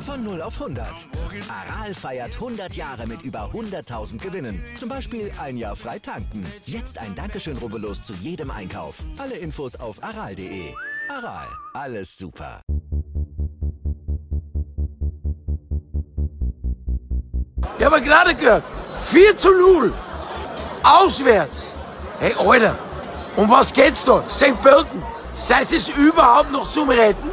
Von 0 auf 100. Aral feiert 100 Jahre mit über 100.000 Gewinnen. Zum Beispiel ein Jahr frei tanken. Jetzt ein Dankeschön, rubbellos zu jedem Einkauf. Alle Infos auf aral.de. Aral, alles super. Ich habe gerade gehört, 4:0. Auswärts. Hey, Alter, um was geht's da? St. Pölten, seid es überhaupt noch zum Retten?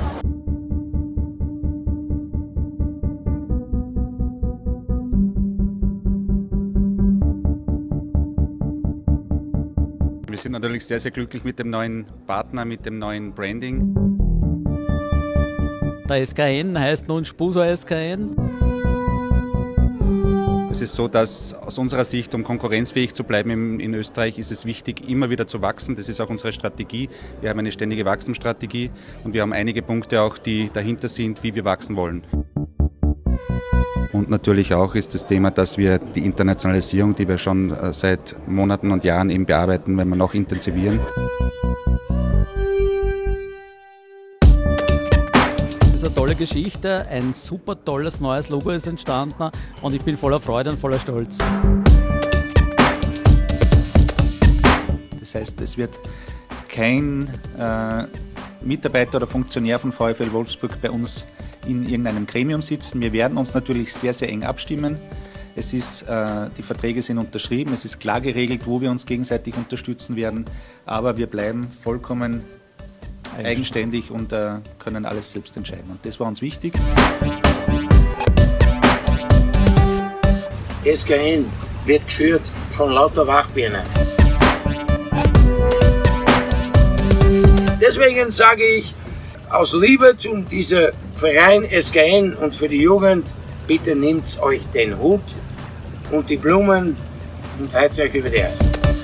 Wir sind natürlich sehr, sehr glücklich mit dem neuen Partner, mit dem neuen Branding. Der SKN heißt nun Spuso SKN. Es ist so, dass aus unserer Sicht, um konkurrenzfähig zu bleiben in Österreich, ist es wichtig, immer wieder zu wachsen. Das ist auch unsere Strategie. Wir haben eine ständige Wachstumsstrategie und wir haben einige Punkte auch, die dahinter sind, wie wir wachsen wollen. Und natürlich auch ist das Thema, dass wir die Internationalisierung, die wir schon seit Monaten und Jahren eben bearbeiten, wenn wir noch intensivieren. Das ist eine tolle Geschichte, ein super tolles neues Logo ist entstanden und ich bin voller Freude und voller Stolz. Das heißt, es wird kein Mitarbeiter oder Funktionär von VfL Wolfsburg bei uns in irgendeinem Gremium sitzen. Wir werden uns natürlich sehr, sehr eng abstimmen. Die Verträge sind unterschrieben, es ist klar geregelt, wo wir uns gegenseitig unterstützen werden, aber wir bleiben vollkommen eigenständig und können alles selbst entscheiden. Und das war uns wichtig. SKN wird geführt von lauter Wachbirnen. Deswegen sage ich, aus Liebe zu diesem Verein SKN und für die Jugend, bitte nehmt euch den Hut und die Blumen und heizt euch über die Eis.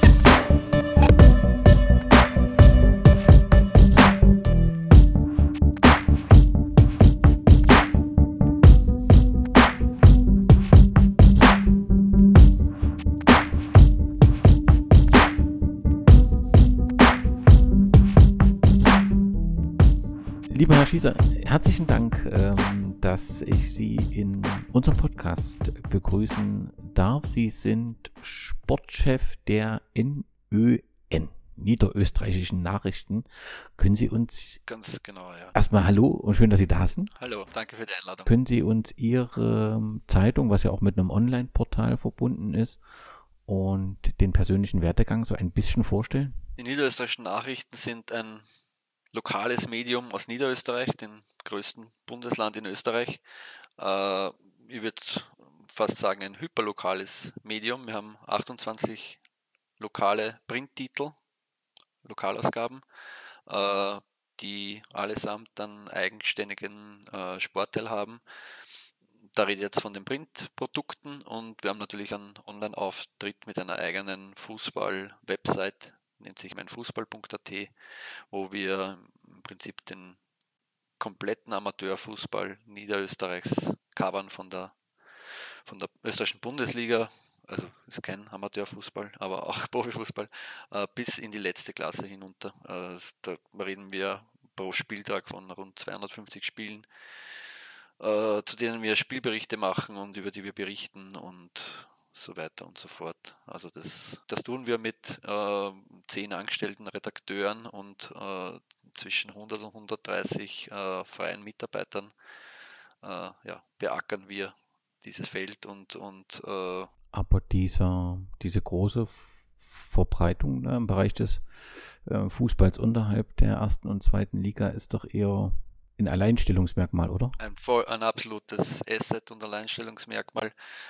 Lieber Herr Schießer, herzlichen Dank, dass ich Sie in unserem Podcast begrüßen darf. Sie sind Sportchef der NÖN, Niederösterreichischen Nachrichten. Können Sie uns Ganz genau, ja. erstmal hallo und schön, dass Sie da sind. Hallo, danke für die Einladung. Können Sie uns Ihre Zeitung, was ja auch mit einem Online-Portal verbunden ist, und den persönlichen Werdegang so ein bisschen vorstellen? Die Niederösterreichischen Nachrichten sind ein lokales Medium aus Niederösterreich, dem größten Bundesland in Österreich. Ich würde fast sagen, ein hyperlokales Medium. Wir haben 28 lokale Printtitel, Lokalausgaben, die allesamt einen eigenständigen Sportteil haben. Da rede ich jetzt von den Printprodukten und wir haben natürlich einen Online-Auftritt mit einer eigenen Fußball-Website, nennt sich meinfußball.at, wo wir im Prinzip den kompletten Amateurfußball Niederösterreichs covern von der österreichischen Bundesliga, also ist kein Amateurfußball, aber auch Profifußball, bis in die letzte Klasse hinunter. Da reden wir pro Spieltag von rund 250 Spielen, zu denen wir Spielberichte machen und über die wir berichten und so weiter und so fort. Also das tun wir mit 10 angestellten Redakteuren und zwischen 100 und 130 freien Mitarbeitern beackern wir dieses Feld und Aber diese große Verbreitung, ne, im Bereich des Fußballs unterhalb der ersten und zweiten Liga ist doch eher ein Alleinstellungsmerkmal, oder? ein absolutes Asset und Alleinstellungsmerkmal.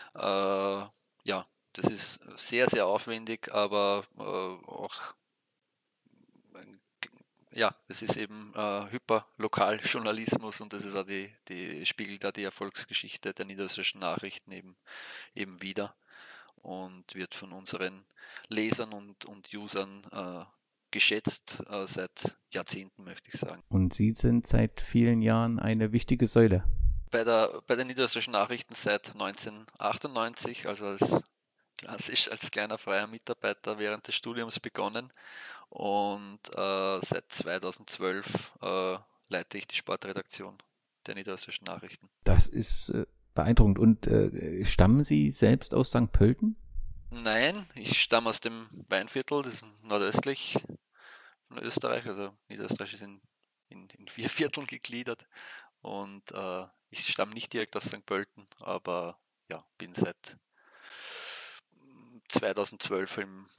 Das ist sehr, sehr aufwendig, aber auch es ist eben Hyperlokaljournalismus und das ist auch die spiegelt da die Erfolgsgeschichte der niederösterreichischen Nachrichten eben wieder und wird von unseren Lesern und Usern geschätzt seit Jahrzehnten, möchte ich sagen. Und Sie sind seit vielen Jahren eine wichtige Säule. Bei den niederösterreichischen Nachrichten seit 1998, also klassisch als kleiner freier Mitarbeiter während des Studiums begonnen und seit 2012 leite ich die Sportredaktion der Niederösterreichischen Nachrichten. Das ist beeindruckend. Und stammen Sie selbst aus St. Pölten? Nein, ich stamme aus dem Weinviertel, das ist nordöstlich von Österreich. Also Niederösterreich ist in 4 Vierteln gegliedert und ich stamme nicht direkt aus St. Pölten, aber ja, bin seit 2012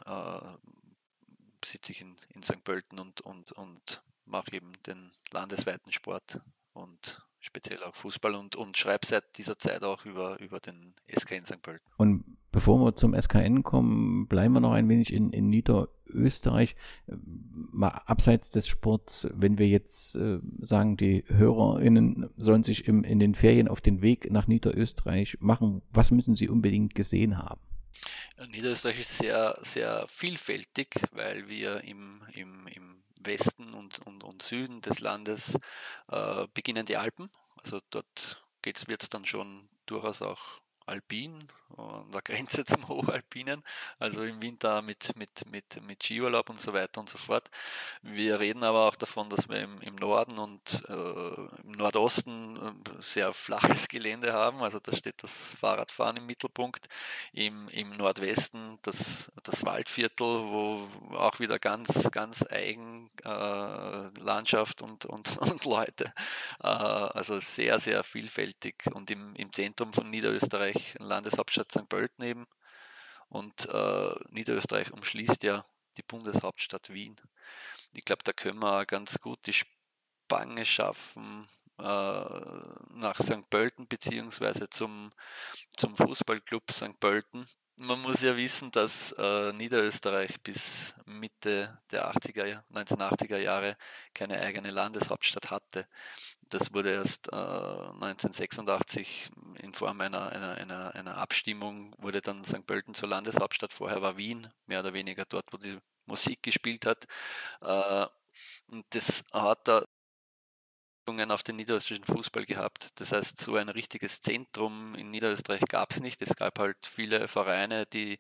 sitze ich in St. Pölten und mache eben den landesweiten Sport und speziell auch Fußball und schreibe seit dieser Zeit auch über den SK in St. Pölten. Und bevor wir zum SKN kommen, bleiben wir noch ein wenig in Niederösterreich. Mal abseits des Sports, wenn wir jetzt sagen, die HörerInnen sollen sich in den Ferien auf den Weg nach Niederösterreich machen, was müssen sie unbedingt gesehen haben? Niederösterreich ist sehr, sehr vielfältig, weil wir im Westen und Süden des Landes beginnen die Alpen. Also dort wird es dann schon durchaus auch alpin, an der Grenze zum Hochalpinen, also im Winter mit Skiurlaub und so weiter und so fort. Wir reden aber auch davon, dass wir im Norden und im Nordosten sehr flaches Gelände haben, also da steht das Fahrradfahren im Mittelpunkt. Im Nordwesten das Waldviertel, wo auch wieder ganz, ganz eigen Landschaft und Leute, also sehr, sehr vielfältig. Und im Zentrum von Niederösterreich, Landeshauptstadt St. Pölten eben. Und Niederösterreich umschließt ja die Bundeshauptstadt Wien. Ich glaube, da können wir ganz gut die Spange schaffen nach St. Pölten beziehungsweise zum Fußballclub St. Pölten. Man muss ja wissen, dass Niederösterreich bis Mitte der 1980er Jahre keine eigene Landeshauptstadt hatte. Das wurde erst 1986 in Form einer Abstimmung, wurde dann St. Pölten zur Landeshauptstadt. Vorher war Wien mehr oder weniger dort, wo die Musik gespielt hat. Und das hat da auf den niederösterreichischen Fußball gehabt. Das heißt, so ein richtiges Zentrum in Niederösterreich gab es nicht. Es gab halt viele Vereine, die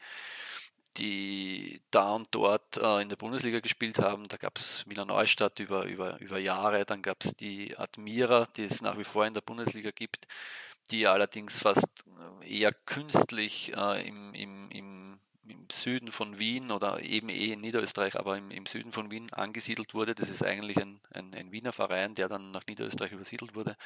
da und dort in der Bundesliga gespielt haben. Da gab es Wiener Neustadt über Jahre, dann gab es die Admira, die es nach wie vor in der Bundesliga gibt, die allerdings fast eher künstlich im Süden von Wien oder eben in Niederösterreich, aber im Süden von Wien angesiedelt wurde. Das ist eigentlich ein Wiener Verein, der dann nach Niederösterreich übersiedelt wurde.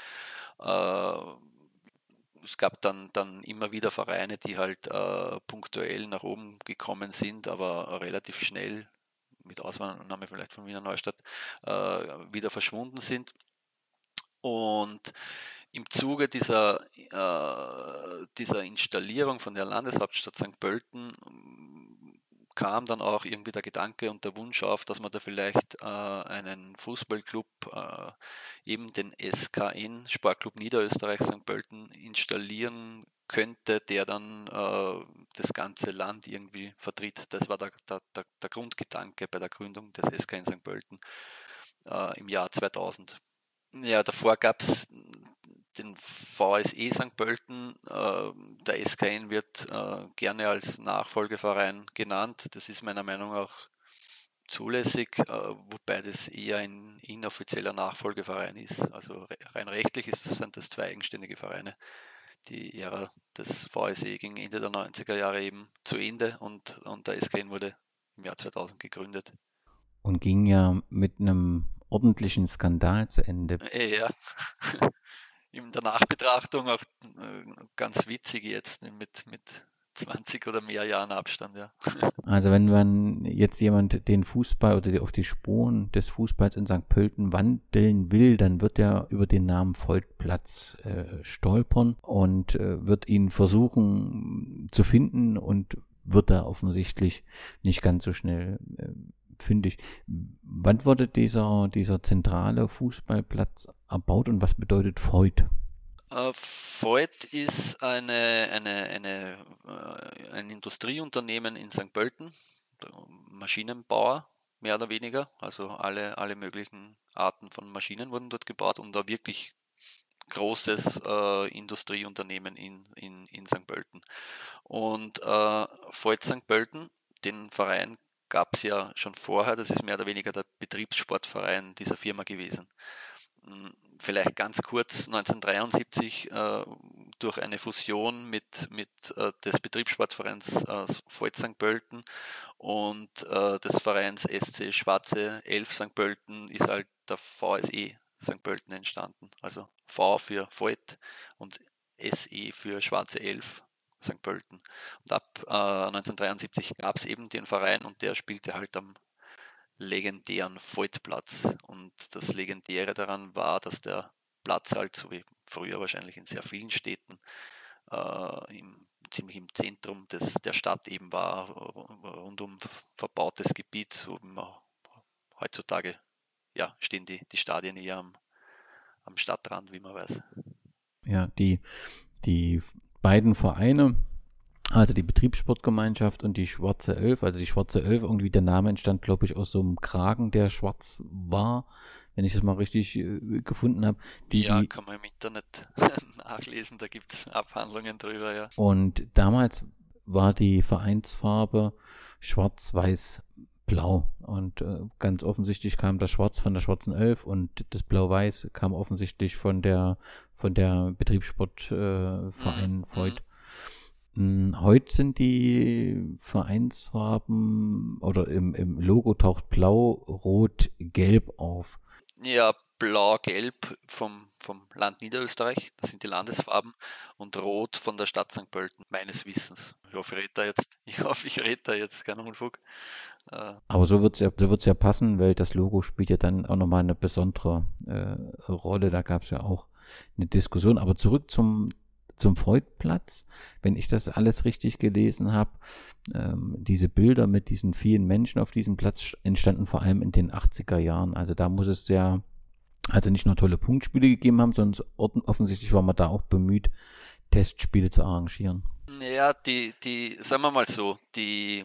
Es gab dann immer wieder Vereine, die halt punktuell nach oben gekommen sind, aber relativ schnell, mit Ausnahme vielleicht von Wiener Neustadt, wieder verschwunden sind. Und im Zuge dieser Installierung von der Landeshauptstadt St. Pölten kam dann auch irgendwie der Gedanke und der Wunsch auf, dass man da vielleicht einen Fußballclub, eben den SKN, Sportclub Niederösterreich St. Pölten, installieren könnte, der dann das ganze Land irgendwie vertritt. Das war der Grundgedanke bei der Gründung des SKN St. Pölten im Jahr 2000. Ja, davor gab es den VSE St. Pölten. Der SKN wird gerne als Nachfolgeverein genannt. Das ist meiner Meinung nach auch zulässig, wobei das eher ein inoffizieller Nachfolgeverein ist. Also rein rechtlich sind das zwei eigenständige Vereine. Die Ära des VSE ging Ende der 90er Jahre eben zu Ende und der SKN wurde im Jahr 2000 gegründet. Und ging ja mit einem ordentlichen Skandal zu Ende. Ja, in der Nachbetrachtung auch ganz witzig jetzt mit 20 oder mehr Jahren Abstand, ja. Also wenn man jetzt jemand den Fußball oder auf die Spuren des Fußballs in St. Pölten wandeln will, dann wird er über den Namen Voigtplatz stolpern und wird ihn versuchen zu finden und wird da offensichtlich nicht ganz so schnell fündig. Wann wurde dieser zentrale Fußballplatz erbaut und was bedeutet Voigt? Voigt ist ein Industrieunternehmen in St. Pölten, Maschinenbauer mehr oder weniger, also alle möglichen Arten von Maschinen wurden dort gebaut und da wirklich großes Industrieunternehmen in St. Pölten. Und Voigt St. Pölten, den Verein gab es ja schon vorher, das ist mehr oder weniger der Betriebssportverein dieser Firma gewesen. Vielleicht ganz kurz, 1973 durch eine Fusion mit des Betriebssportvereins Voith St. Pölten und des Vereins SC Schwarze 11 St. Pölten ist halt der VSE St. Pölten entstanden. Also V für Voith und SE für Schwarze 11 St. Pölten. Und ab 1973 gab es eben den Verein und der spielte halt am legendären Voithplatz. Und das Legendäre daran war, dass der Platz halt, so wie früher wahrscheinlich in sehr vielen Städten, ziemlich im Zentrum der Stadt eben war, rund um verbautes Gebiet. So heutzutage stehen die Stadien eher am Stadtrand, wie man weiß. Ja, die beiden Vereine, also die Betriebssportgemeinschaft und die Schwarze 11, also die Schwarze 11, irgendwie der Name entstand, glaube ich, aus so einem Kragen, der schwarz war, wenn ich das mal richtig gefunden habe. Kann man im Internet nachlesen, da gibt es Abhandlungen drüber, ja. Und damals war die Vereinsfarbe schwarz-weiß-blau und ganz offensichtlich kam das Schwarz von der Schwarzen 11 und das Blau-Weiß kam offensichtlich von der Betriebssportverein Voith. Heute sind die Vereinsfarben oder im Logo taucht Blau, Rot, Gelb auf. Ja, Blau-Gelb vom Land Niederösterreich, das sind die Landesfarben, und Rot von der Stadt St. Pölten, meines Wissens. Ich hoffe, ich rede da jetzt keinen Unfug. Aber so wird's ja passen, weil das Logo spielt ja dann auch nochmal eine besondere Rolle. Da gab es ja auch eine Diskussion. Aber zurück zum Voithplatz, wenn ich das alles richtig gelesen habe, diese Bilder mit diesen vielen Menschen auf diesem Platz entstanden vor allem in den 80er Jahren. Also da muss es ja nicht nur tolle Punktspiele gegeben haben, sondern offensichtlich war man da auch bemüht, Testspiele zu arrangieren. Ja, sagen wir mal so, die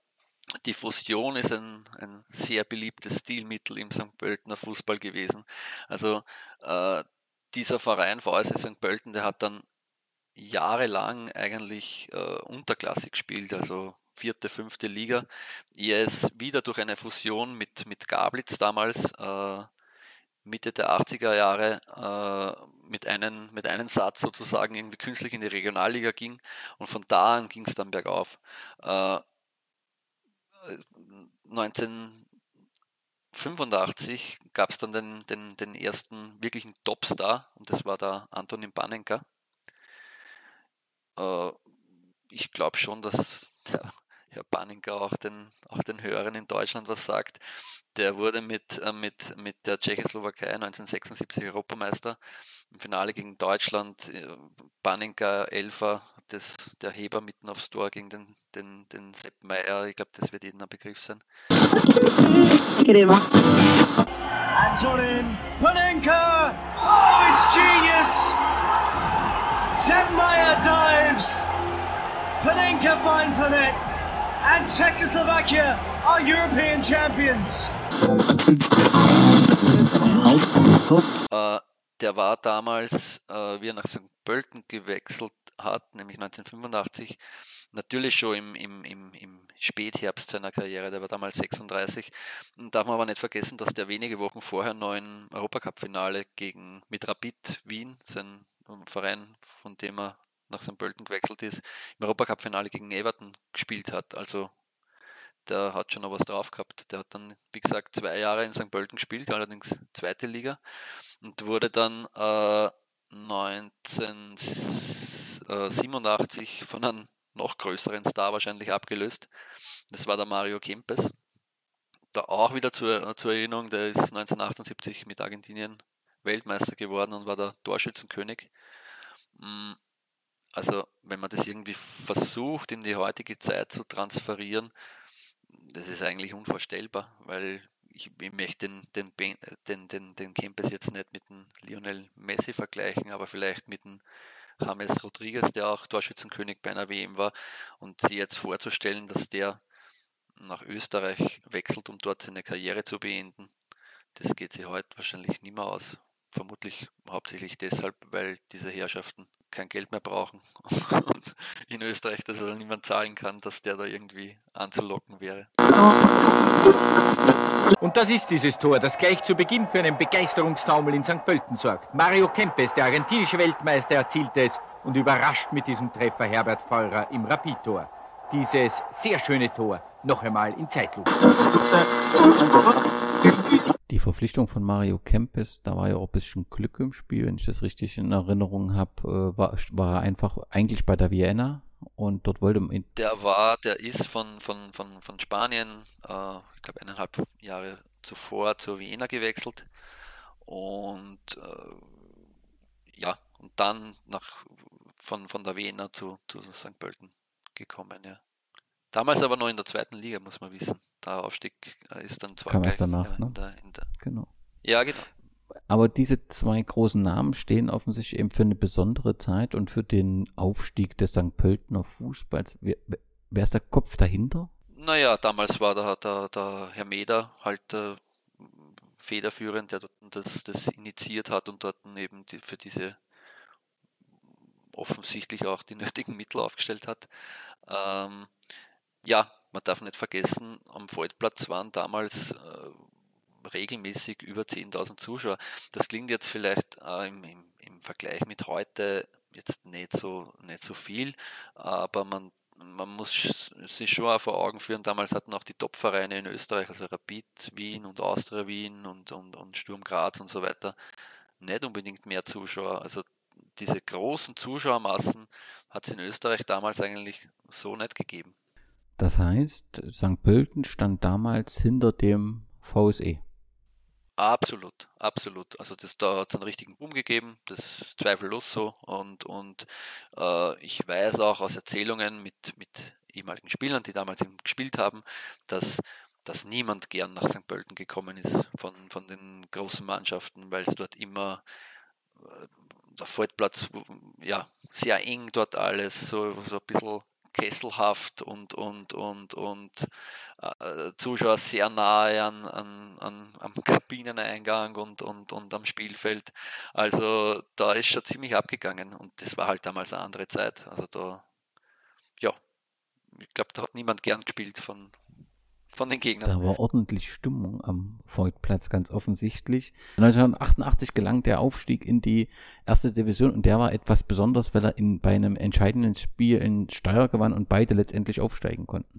Fusion ist ein sehr beliebtes Stilmittel im St. Pöltener Fußball gewesen. Also dieser Verein VSC St. Pölten, der hat dann jahrelang eigentlich unterklassig gespielt, also 4., 5. Liga. Er ist wieder durch eine Fusion mit Gablitz damals Mitte der 80er Jahre mit einem Satz sozusagen irgendwie künstlich in die Regionalliga ging und von da an ging es dann bergauf. 1985 gab es dann den ersten wirklichen Topstar und das war der Antonin Panenka. Ich glaube schon, dass der Herr Panenka auch den Hörern in Deutschland was sagt. Der wurde mit der Tschechoslowakei 1976 Europameister. Im Finale gegen Deutschland, Panenka, Elfer, der Heber mitten aufs Tor gegen den Sepp Meier. Ich glaube, das wird jedem ein Begriff sein. Antonin Panenka! Oh, it's genius! Sepp Meier dives! Panenka finds the net! And Czechoslovakia are European champions! Der war damals, wie er nach St. Pölten gewechselt hat, nämlich 1985, natürlich schon im Spätherbst seiner Karriere, der war damals 36. Darf man aber nicht vergessen, dass der wenige Wochen vorher noch im Europacup-Finale mit Rapid Wien, sein Verein, von dem er nach St. Pölten gewechselt ist, im Europacup-Finale gegen Everton gespielt hat. Also der hat schon noch was drauf gehabt. Der hat dann, wie gesagt, 2 Jahre in St. Pölten gespielt, allerdings 2. Liga, und wurde dann 1987 von einem noch größeren Star wahrscheinlich abgelöst. Das war der Mario Kempes. Da auch wieder zur Erinnerung, der ist 1978 mit Argentinien Weltmeister geworden und war der Torschützenkönig. Also wenn man das irgendwie versucht, in die heutige Zeit zu transferieren, das ist eigentlich unvorstellbar, weil ich möchte den Kempes jetzt nicht mit dem Lionel Messi vergleichen, aber vielleicht mit dem James Rodriguez, der auch Torschützenkönig bei einer WM war, und sich jetzt vorzustellen, dass der nach Österreich wechselt, um dort seine Karriere zu beenden, das geht sich heute wahrscheinlich nicht mehr aus. Vermutlich hauptsächlich deshalb, weil diese Herrschaften kein Geld mehr brauchen und in Österreich das also niemand zahlen kann, dass der da irgendwie anzulocken wäre. Und Und das ist dieses Tor, das gleich zu Beginn für einen Begeisterungstaumel in St. Pölten sorgt. Mario Kempes, der argentinische Weltmeister, erzielte es und überrascht mit diesem Treffer Herbert Feurer im Rapid-Tor. Dieses sehr schöne Tor noch einmal in Zeitlupe. Die Verpflichtung von Mario Kempes, da war ja auch ein bisschen Glück im Spiel, wenn ich das richtig in Erinnerung habe, war er einfach eigentlich bei der Vienna und dort wollte man... Der ist von Spanien, ich glaube 1,5 Jahre zuvor zur Vienna gewechselt und und dann von der Vienna zu St. Pölten gekommen, ja. Damals aber noch in der 2. Liga, muss man wissen. Der Aufstieg ist dann zwar kam erst danach, ne? Genau. Ja, genau. Aber diese 2 großen Namen stehen offensichtlich eben für eine besondere Zeit und für den Aufstieg des St. Pöltener Fußballs. Wer ist der Kopf dahinter? Naja, damals war der Herr Meder halt federführend, der dort das initiiert hat und dort eben für diese offensichtlich auch die nötigen Mittel aufgestellt hat. Man darf nicht vergessen, am Feldplatz waren damals regelmäßig über 10.000 Zuschauer. Das klingt jetzt vielleicht im Vergleich mit heute jetzt nicht so viel, aber man muss sich schon auch vor Augen führen, damals hatten auch die Top-Vereine in Österreich, also Rapid Wien und Austria Wien und Sturm Graz und so weiter, nicht unbedingt mehr Zuschauer. Also diese großen Zuschauermassen hat es in Österreich damals eigentlich so nicht gegeben. Das heißt, St. Pölten stand damals hinter dem VSE. Absolut. Also da hat es einen richtigen Boom gegeben, das ist zweifellos so. Und ich weiß auch aus Erzählungen mit ehemaligen Spielern, die damals eben gespielt haben, dass niemand gern nach St. Pölten gekommen ist von den großen Mannschaften, weil es dort immer der Feldplatz, ja, sehr eng dort alles, so ein bisschen kesselhaft und Zuschauer sehr nahe am Kabineneingang und am Spielfeld. Also da ist schon ziemlich abgegangen und das war halt damals eine andere Zeit. Also ich glaube, da hat niemand gern gespielt von den Gegnern. Da war ordentlich Stimmung am Feldplatz, ganz offensichtlich. 1988 gelang der Aufstieg in die 1. Division und der war etwas Besonderes, weil er bei einem entscheidenden Spiel in Steyr gewann und beide letztendlich aufsteigen konnten.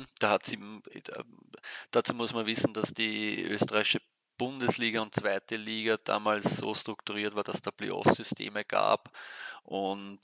Dazu muss man wissen, dass die österreichische Bundesliga und 2. Liga damals so strukturiert war, dass da Playoff-Systeme gab und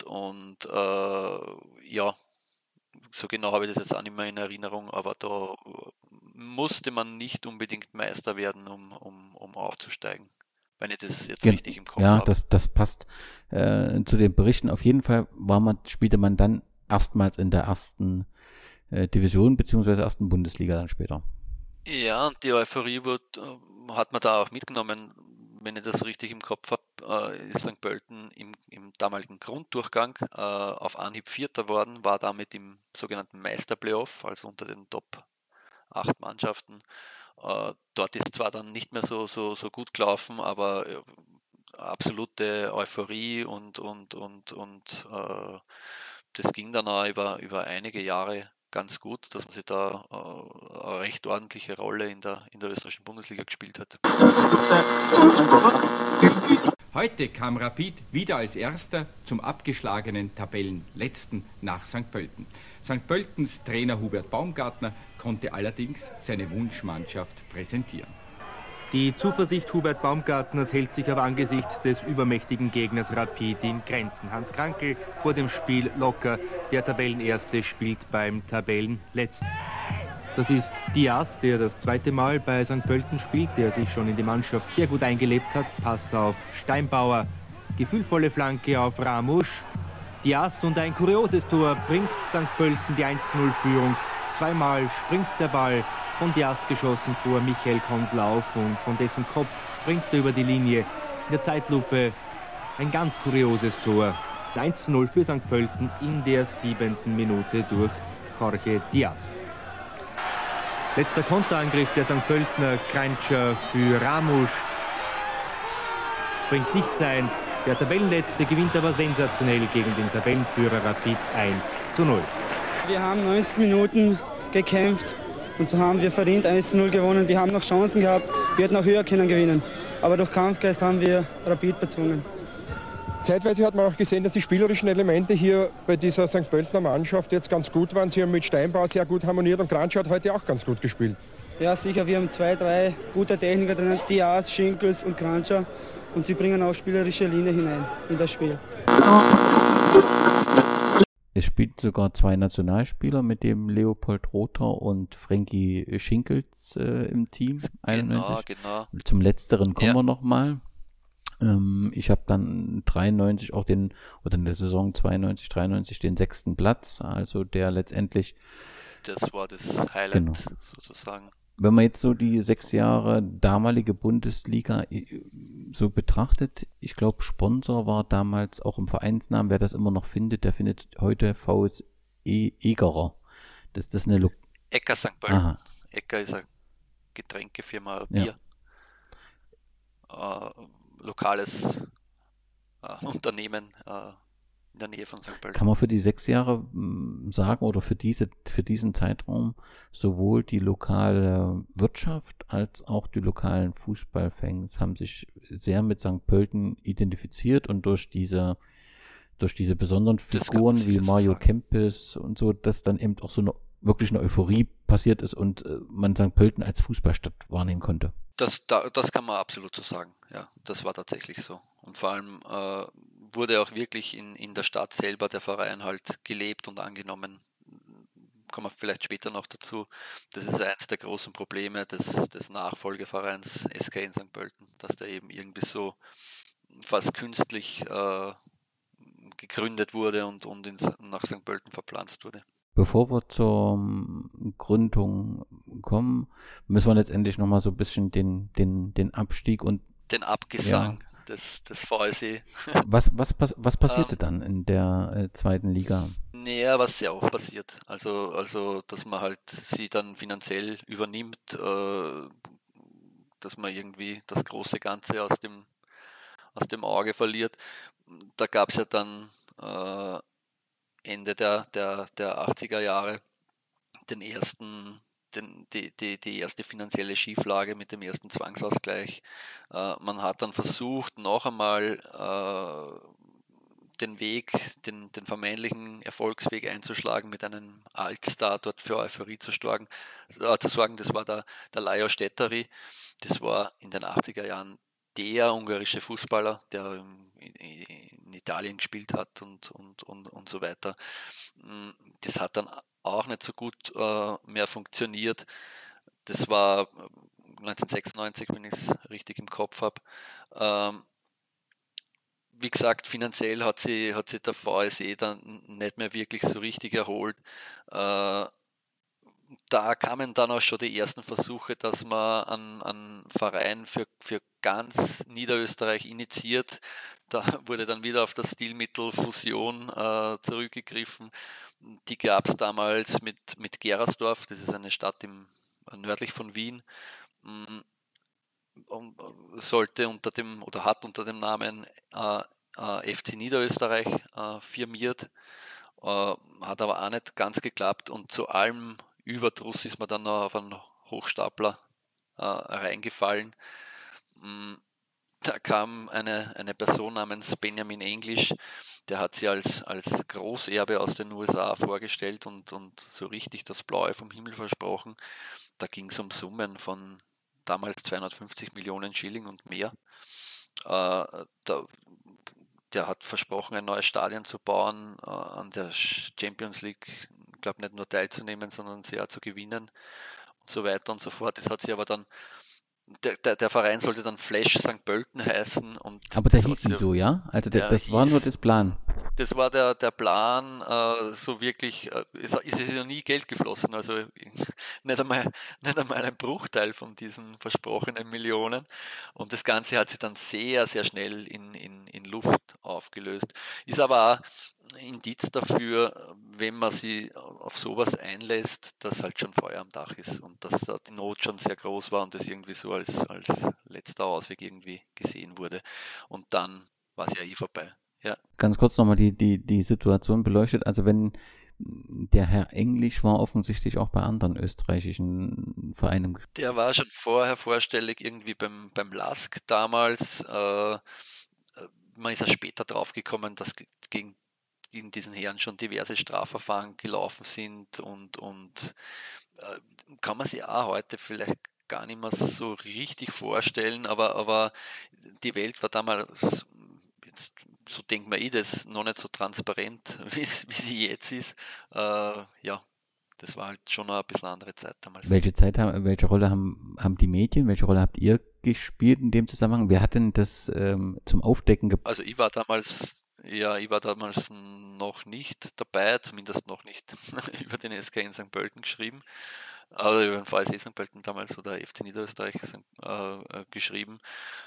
so genau habe ich das jetzt auch nicht mehr in Erinnerung, aber da musste man nicht unbedingt Meister werden, um aufzusteigen, wenn ich das jetzt richtig im Kopf habe. Ja, das passt zu den Berichten. Auf jeden Fall spielte man dann erstmals in der 1. Division bzw. 1. Bundesliga dann später. Ja, und die Euphorie hat man da auch mitgenommen. Wenn ich das richtig im Kopf habe, ist St. Pölten im damaligen Grunddurchgang auf Anhieb Vierter worden, war damit im sogenannten Meisterplayoff, also unter den Top 8 Mannschaften. Dort ist zwar dann nicht mehr so gut gelaufen, aber absolute Euphorie und das ging dann auch über einige Jahre ganz gut, dass man sich da eine recht ordentliche Rolle in der österreichischen Bundesliga gespielt hat. Heute kam Rapid wieder als Erster zum abgeschlagenen Tabellenletzten nach St. Pölten. St. Pöltens Trainer Hubert Baumgartner konnte allerdings seine Wunschmannschaft präsentieren. Die Zuversicht Hubert Baumgartners hält sich aber angesichts des übermächtigen Gegners Rapid in Grenzen. Hans Krankl vor dem Spiel locker, der Tabellenerste spielt beim Tabellenletzten. Das ist Diaz, der das 2. Mal bei St. Pölten spielt, der sich schon in die Mannschaft sehr gut eingelebt hat. Pass auf Steinbauer, gefühlvolle Flanke auf Ramusch. Diaz und ein kurioses Tor bringt St. Pölten die 1:0-Führung. 2-mal springt der Ball von Diaz geschossen vor Michael Konsl auf und von dessen Kopf springt er über die Linie. In der Zeitlupe ein ganz kurioses Tor. 1:0 für St. Pölten in der 7. Minute durch Jorge Diaz. Letzter Konterangriff der St. Pöltener, Kreintscher für Ramusch. Springt nicht ein. Der Tabellenletzte gewinnt aber sensationell gegen den Tabellenführer Rapid 1:0. Wir haben 90 Minuten gekämpft Und so haben wir verdient 1:0 gewonnen. Wir haben noch Chancen gehabt, wir hätten auch höher können gewinnen. Aber durch Kampfgeist haben wir Rapid bezwungen. Zeitweise hat man auch gesehen, dass die spielerischen Elemente hier bei dieser St. Pöltener Mannschaft jetzt ganz gut waren. Sie haben mit Steinbauer sehr gut harmoniert und Kranjčar hat heute auch ganz gut gespielt. Ja, sicher, wir haben 2, 3 gute Techniker drin, Diaz, Schinkels und Kranjčar. Und sie bringen auch spielerische Linie hinein in das Spiel. Es spielten sogar 2 Nationalspieler mit dem Leopold Rother und Frankie Schinkels im Team. 91. Genau. Zum Letzteren kommen wir nochmal. Ich habe dann 93 auch in der Saison 92, 93 den 6. Platz, also der letztendlich... Das war das Highlight sozusagen. Wenn man jetzt so die 6 Jahre damalige Bundesliga so betrachtet, ich glaube Sponsor war damals auch im Vereinsnamen, wer das immer noch findet, der findet heute VSE Egerer. Das ist eine Ecker St. Pölten. Ecker ist eine Getränkefirma, Bier. Ja. Lokales Unternehmen in der Nähe von St. Pölten. Kann man für die 6 Jahre sagen oder für diesen Zeitraum sowohl die lokale Wirtschaft als auch die lokalen Fußballfans haben sich sehr mit St. Pölten identifiziert und durch diese besonderen Figuren wie Mario Kempes und so, dass dann eben auch so wirklich eine Euphorie passiert ist und man St. Pölten als Fußballstadt wahrnehmen konnte. Das kann man absolut so sagen, ja, das war tatsächlich so. Und vor allem wurde auch wirklich in der Stadt selber der Verein halt gelebt und angenommen. Kommen wir vielleicht später noch dazu. Das ist eins der großen Probleme des Nachfolgevereins SK in St. Pölten, dass der eben irgendwie so fast künstlich gegründet wurde und nach St. Pölten verpflanzt wurde. Bevor wir zur Gründung kommen, müssen wir letztendlich nochmal so ein bisschen den Abstieg und den Abgesang des VSE. Was passierte dann in der 2. Liga? Naja, was sehr oft passiert. Also, dass man halt sie dann finanziell übernimmt, dass man irgendwie das große Ganze aus dem Auge verliert. Da gab es ja dann Ende der 80er Jahre die erste finanzielle Schieflage mit dem ersten Zwangsausgleich. Man hat dann versucht, noch einmal den vermeintlichen Erfolgsweg einzuschlagen, mit einem Altstar dort für Euphorie zu sorgen. Das war der Lajos Tetteri. Das war in den 80er Jahren der ungarische Fußballer, der in Italien gespielt hat und so weiter. Das hat dann auch nicht so gut mehr funktioniert. Das war 1996, wenn ich es richtig im Kopf habe. Wie gesagt, finanziell hat sich der VSE dann nicht mehr wirklich so richtig erholt. Da kamen dann auch schon die ersten Versuche, dass man einen Verein für ganz Niederösterreich initiiert. Da wurde dann wieder auf das Stilmittel Fusion zurückgegriffen. Die gab es damals mit Gerasdorf, das ist eine Stadt nördlich von Wien, und hat unter dem Namen FC Niederösterreich firmiert, hat aber auch nicht ganz geklappt und zu allem Überdruss ist man dann noch auf einen Hochstapler reingefallen. Da kam eine Person namens Benjamin English, der hat sie als Großerbe aus den USA vorgestellt und so richtig das Blaue vom Himmel versprochen. Da ging es um Summen von damals 250 Millionen Schilling und mehr. Der hat versprochen, ein neues Stadion zu bauen, an der Champions League, ich glaube nicht nur teilzunehmen, sondern sie auch zu gewinnen und so weiter und so fort. Das hat sie aber dann, der Verein sollte dann Flash St. Pölten heißen. Aber der hieß nicht so, ja? Also das war nur das Plan. Das war der Plan, so wirklich, ist ja nie Geld geflossen, also nicht einmal ein Bruchteil von diesen versprochenen Millionen. Und das Ganze hat sich dann sehr, sehr schnell in Luft aufgelöst. Ist aber auch Indiz dafür, wenn man sich auf sowas einlässt, dass halt schon Feuer am Dach ist und dass die Not schon sehr groß war und das irgendwie so als letzter Ausweg irgendwie gesehen wurde. Und dann war es ja vorbei. Ja. Ganz kurz nochmal die Situation beleuchtet. Also wenn Der Herr Englisch war offensichtlich auch bei anderen österreichischen Vereinen. Der war schon vorher vorstellig, irgendwie beim LASK damals. Man ist ja später draufgekommen, dass gegen diesen Herren schon diverse Strafverfahren gelaufen sind und kann man sich auch heute vielleicht gar nicht mehr so richtig vorstellen, aber die Welt war damals, jetzt, so denkt man das, noch nicht so transparent, wie sie jetzt ist. Ja, das war halt schon noch ein bisschen andere Zeit damals. Welche Rolle haben die Medien, welche Rolle habt ihr gespielt in dem Zusammenhang? Wer hat denn das zum Aufdecken gebracht? Also ich war damals noch nicht dabei, zumindest noch nicht über den SK in St. Pölten geschrieben, aber über den VSC St. Pölten damals oder FC Niederösterreich geschrieben.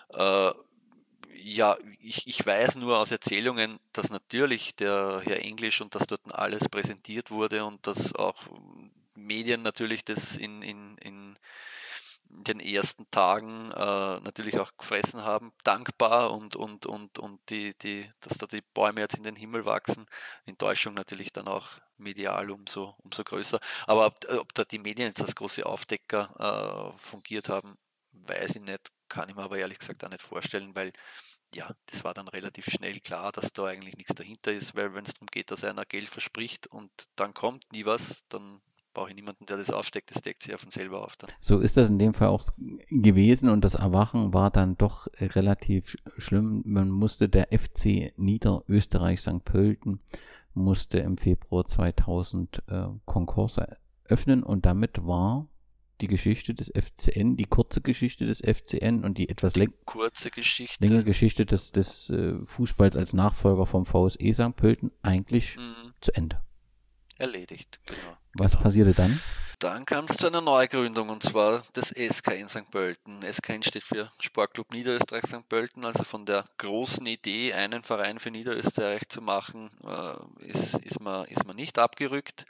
Ja, ich weiß nur aus Erzählungen, dass natürlich der Herr Englisch und dass dort alles präsentiert wurde und dass auch Medien natürlich das in den ersten Tagen natürlich auch gefressen haben, dankbar und dass da die Bäume jetzt in den Himmel wachsen. Enttäuschung natürlich dann auch medial umso größer. Aber ob da die Medien jetzt als große Aufdecker fungiert haben, weiß ich nicht, kann ich mir aber ehrlich gesagt auch nicht vorstellen, weil ja, das war dann relativ schnell klar, dass da eigentlich nichts dahinter ist, weil wenn es darum geht, dass einer Geld verspricht und dann kommt nie was, dann brauche ich niemanden, der das aufsteckt, das deckt sich ja von selber auf. Dann. So ist das in dem Fall auch gewesen und das Erwachen war dann doch relativ schlimm. Man musste, der FC Niederösterreich St. Pölten musste im Februar 2000 Konkurs eröffnen und damit war die Geschichte des FCN, die kurze Geschichte des FCN und die etwas längere Geschichte des Fußballs als Nachfolger vom VSE St. Pölten eigentlich zu Ende. Erledigt, genau. Was passierte dann? Dann kam es zu einer Neugründung und zwar des SK in St. Pölten. SK steht für Sportclub Niederösterreich St. Pölten, also von der großen Idee, einen Verein für Niederösterreich zu machen, ist man nicht abgerückt.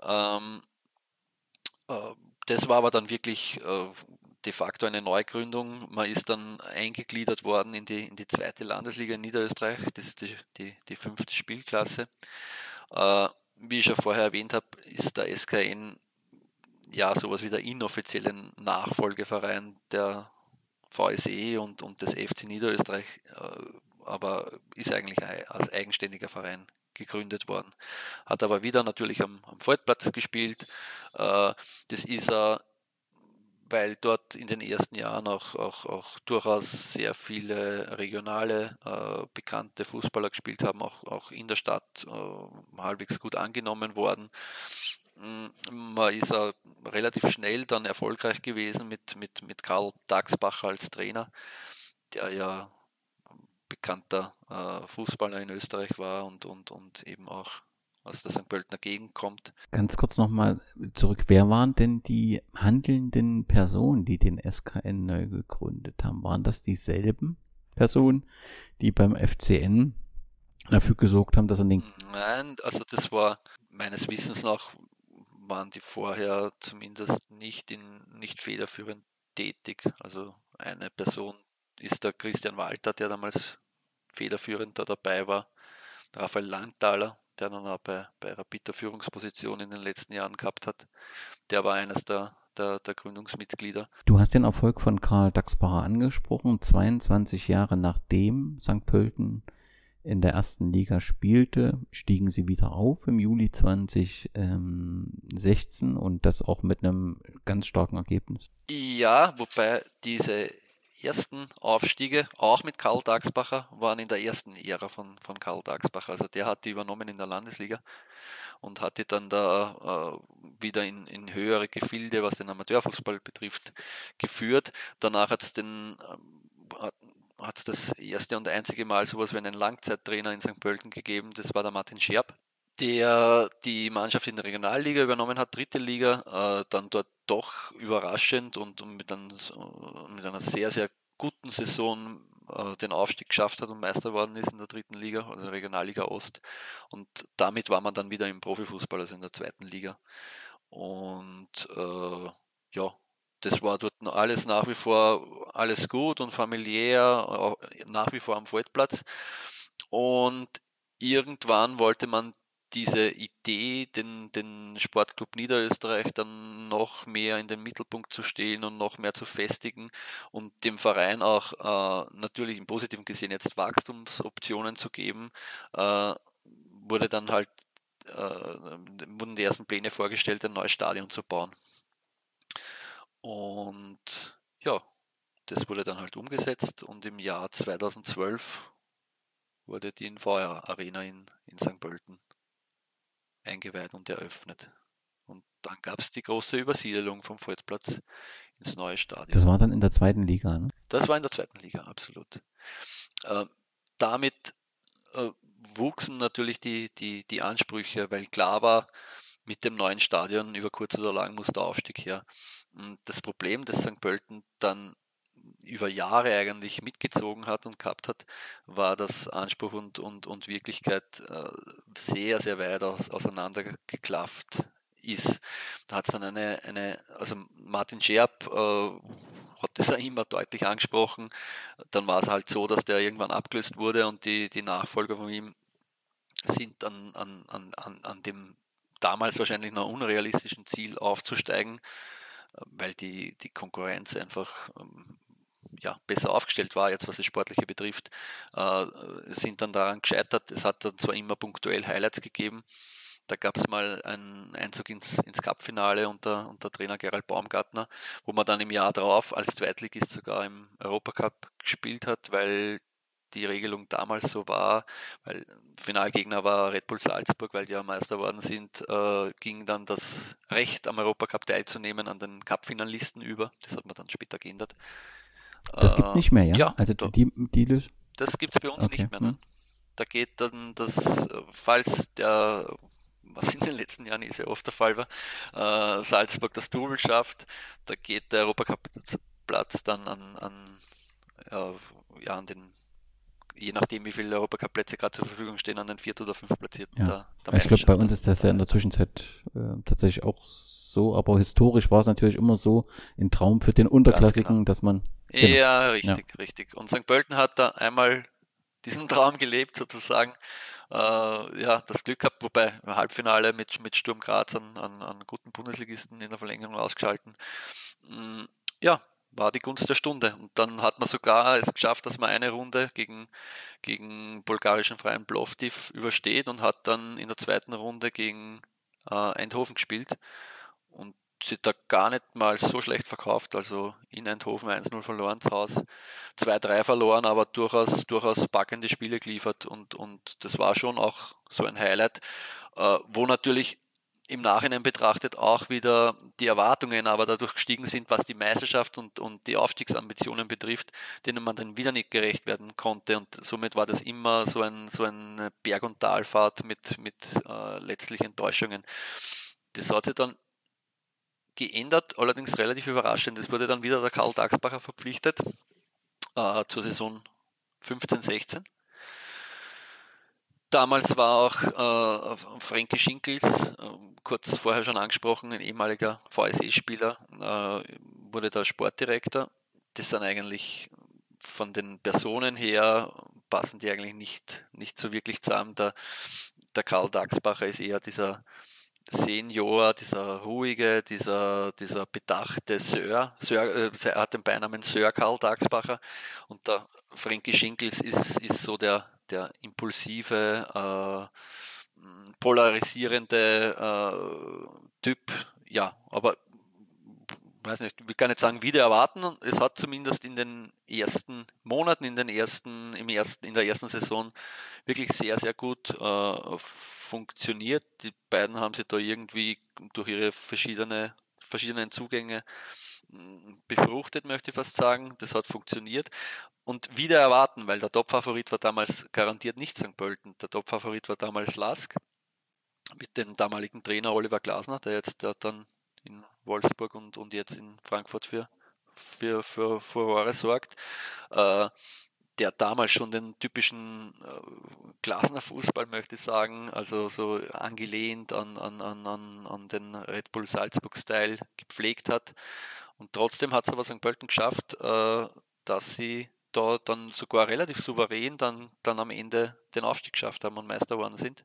Das war aber dann wirklich de facto eine Neugründung. Man ist dann eingegliedert worden in die zweite Landesliga in Niederösterreich, das ist die 5. Spielklasse. Wie ich ja vorher erwähnt habe, ist der SKN ja sowas wie der inoffizielle Nachfolgeverein der VSE und des FC Niederösterreich, aber ist eigentlich als eigenständiger Verein gegründet worden. Hat aber wieder natürlich am Feldplatz gespielt. Das ist er, weil dort in den ersten Jahren auch durchaus sehr viele regionale, bekannte Fußballer gespielt haben, auch in der Stadt halbwegs gut angenommen worden. Man ist relativ schnell dann erfolgreich gewesen mit Karl Dagsbacher als Trainer, der ja bekannter Fußballer in Österreich war und eben auch aus der St. Pöltener Gegend kommt. Ganz kurz nochmal zurück, wer waren denn die handelnden Personen, die den SKN neu gegründet haben? Waren das dieselben Personen, die beim FCN dafür gesorgt haben, dass er den... Nein, also das war meines Wissens nach, waren die vorher zumindest nicht federführend tätig. Also eine Person ist der Christian Walter, der damals federführend da dabei war. Raphael Langthaler, der dann auch bei Rapid der Führungsposition in den letzten Jahren gehabt hat. Der war eines der Gründungsmitglieder. Du hast den Erfolg von Karl Dagsbacher angesprochen. 22 Jahre nachdem St. Pölten in der ersten Liga spielte, stiegen sie wieder auf im Juli 2016 und das auch mit einem ganz starken Ergebnis. Ja, wobei diese ersten Aufstiege, auch mit Karl Dagsbacher, waren in der ersten Ära von Karl Dagsbacher. Also der hat die übernommen in der Landesliga und hat die dann da wieder in höhere Gefilde, was den Amateurfußball betrifft, geführt. Danach hat es das erste und einzige Mal sowas wie einen Langzeittrainer in St. Pölten gegeben, das war der Martin Scherb, der die Mannschaft in der Regionalliga übernommen hat, 3. Liga, dann dort doch überraschend und mit einer sehr, sehr guten Saison den Aufstieg geschafft hat und Meister geworden ist in der 3. Liga, also Regionalliga Ost. Und damit war man dann wieder im Profifußball, also in der 2. Liga. Und ja, das war dort alles nach wie vor alles gut und familiär, nach wie vor am Feldplatz. Und irgendwann wollte man diese Idee, den Sportclub Niederösterreich dann noch mehr in den Mittelpunkt zu stellen und noch mehr zu festigen und dem Verein auch natürlich im Positiven gesehen jetzt Wachstumsoptionen zu geben, wurde dann halt wurden die ersten Pläne vorgestellt, ein neues Stadion zu bauen. Und ja, das wurde dann halt umgesetzt und im Jahr 2012 wurde die Invera Arena in St. Pölten eingeweiht und eröffnet. Und dann gab es die große Übersiedelung vom Volksplatz ins neue Stadion. Das war dann in der 2. Liga, ne? Das war in der 2. Liga, absolut. Damit wuchsen natürlich die Ansprüche, weil klar war, mit dem neuen Stadion über kurz oder lang muss der Aufstieg her. Und das Problem, das St. Pölten dann über Jahre eigentlich mitgezogen hat und gehabt hat, war, dass Anspruch und Wirklichkeit sehr, sehr weit auseinandergeklafft ist. Da hat es dann also Martin Scherb hat das ja immer deutlich angesprochen. Dann war es halt so, dass der irgendwann abgelöst wurde und die Nachfolger von ihm sind an dem damals wahrscheinlich noch unrealistischen Ziel aufzusteigen, weil die Konkurrenz einfach besser aufgestellt war, jetzt was das Sportliche betrifft, sind dann daran gescheitert. Es hat dann zwar immer punktuell Highlights gegeben, da gab es mal einen Einzug ins Cup-Finale unter Trainer Gerald Baumgartner, wo man dann im Jahr darauf als Zweitligist sogar im Europacup gespielt hat, weil die Regelung damals so war, weil Finalgegner war Red Bull Salzburg, weil die ja Meister worden sind, ging dann das Recht am Europacup teilzunehmen an den Cup-Finalisten über. Das hat man dann später geändert. Das gibt nicht mehr, ja? Ja, Also die Lösung? Das gibt es bei uns nicht mehr. Ne? Da geht dann falls was in den letzten Jahren sehr oft der Fall war, Salzburg das Double schafft, da geht der Europacup-Platz dann an den, je nachdem wie viele Europacup-Plätze gerade zur Verfügung stehen, an den 4. oder 5. Platzierten der Ich glaube, bei uns ist das ja in der Zwischenzeit tatsächlich auch so, aber historisch war es natürlich immer so ein Traum für den Unterklassigen, dass man... Genau. Ja, richtig. Und St. Pölten hat da einmal diesen Traum gelebt sozusagen, das Glück gehabt, wobei im Halbfinale mit Sturm Graz an guten Bundesligisten in der Verlängerung ausgeschalten. War die Gunst der Stunde. Und dann hat man sogar es geschafft, dass man eine Runde gegen bulgarischen Verein Plovdiv übersteht und hat dann in der 2. Runde gegen Eindhoven gespielt und sie da gar nicht mal so schlecht verkauft, also in Eindhoven 1-0 verloren zu Hause, 2-3 verloren, aber durchaus packende Spiele geliefert und das war schon auch so ein Highlight, wo natürlich im Nachhinein betrachtet auch wieder die Erwartungen aber dadurch gestiegen sind, was die Meisterschaft und die Aufstiegsambitionen betrifft, denen man dann wieder nicht gerecht werden konnte und somit war das immer so eine Berg- und Talfahrt mit letztlich Enttäuschungen. Das hat sich dann geändert, allerdings relativ überraschend. Es wurde dann wieder der Karl Dagsbacher verpflichtet zur Saison 15/16. Damals war auch Frankie Schinkels, kurz vorher schon angesprochen, ein ehemaliger VSE-Spieler, wurde da Sportdirektor. Das sind eigentlich von den Personen her, passen die eigentlich nicht so wirklich zusammen. Der Karl Dagsbacher ist eher dieser Senior, dieser ruhige, dieser bedachte Sir, er hat den Beinamen Sir Karl Dagsbacher und der Frankie Schinkels ist so der impulsive, polarisierende Typ, aber weiß nicht, ich will gar nicht sagen wieder erwarten, es hat zumindest in den ersten Monaten, in der ersten Saison wirklich sehr, sehr gut funktioniert. Die beiden haben sich da irgendwie durch ihre verschiedenen Zugänge befruchtet, möchte ich fast sagen. Das hat funktioniert. Und wieder erwarten, weil der Topfavorit war damals garantiert nicht St. Pölten. Der Topfavorit war damals LASK mit dem damaligen Trainer Oliver Glasner, der dann in Wolfsburg und jetzt in Frankfurt für Furore sorgt. Der damals schon den typischen Glasner Fußball, möchte ich sagen, also so angelehnt an den Red Bull Salzburg-Style gepflegt hat. Und trotzdem hat es aber St. Pölten geschafft, dass sie da dann sogar relativ souverän dann am Ende den Aufstieg geschafft haben und Meister geworden sind.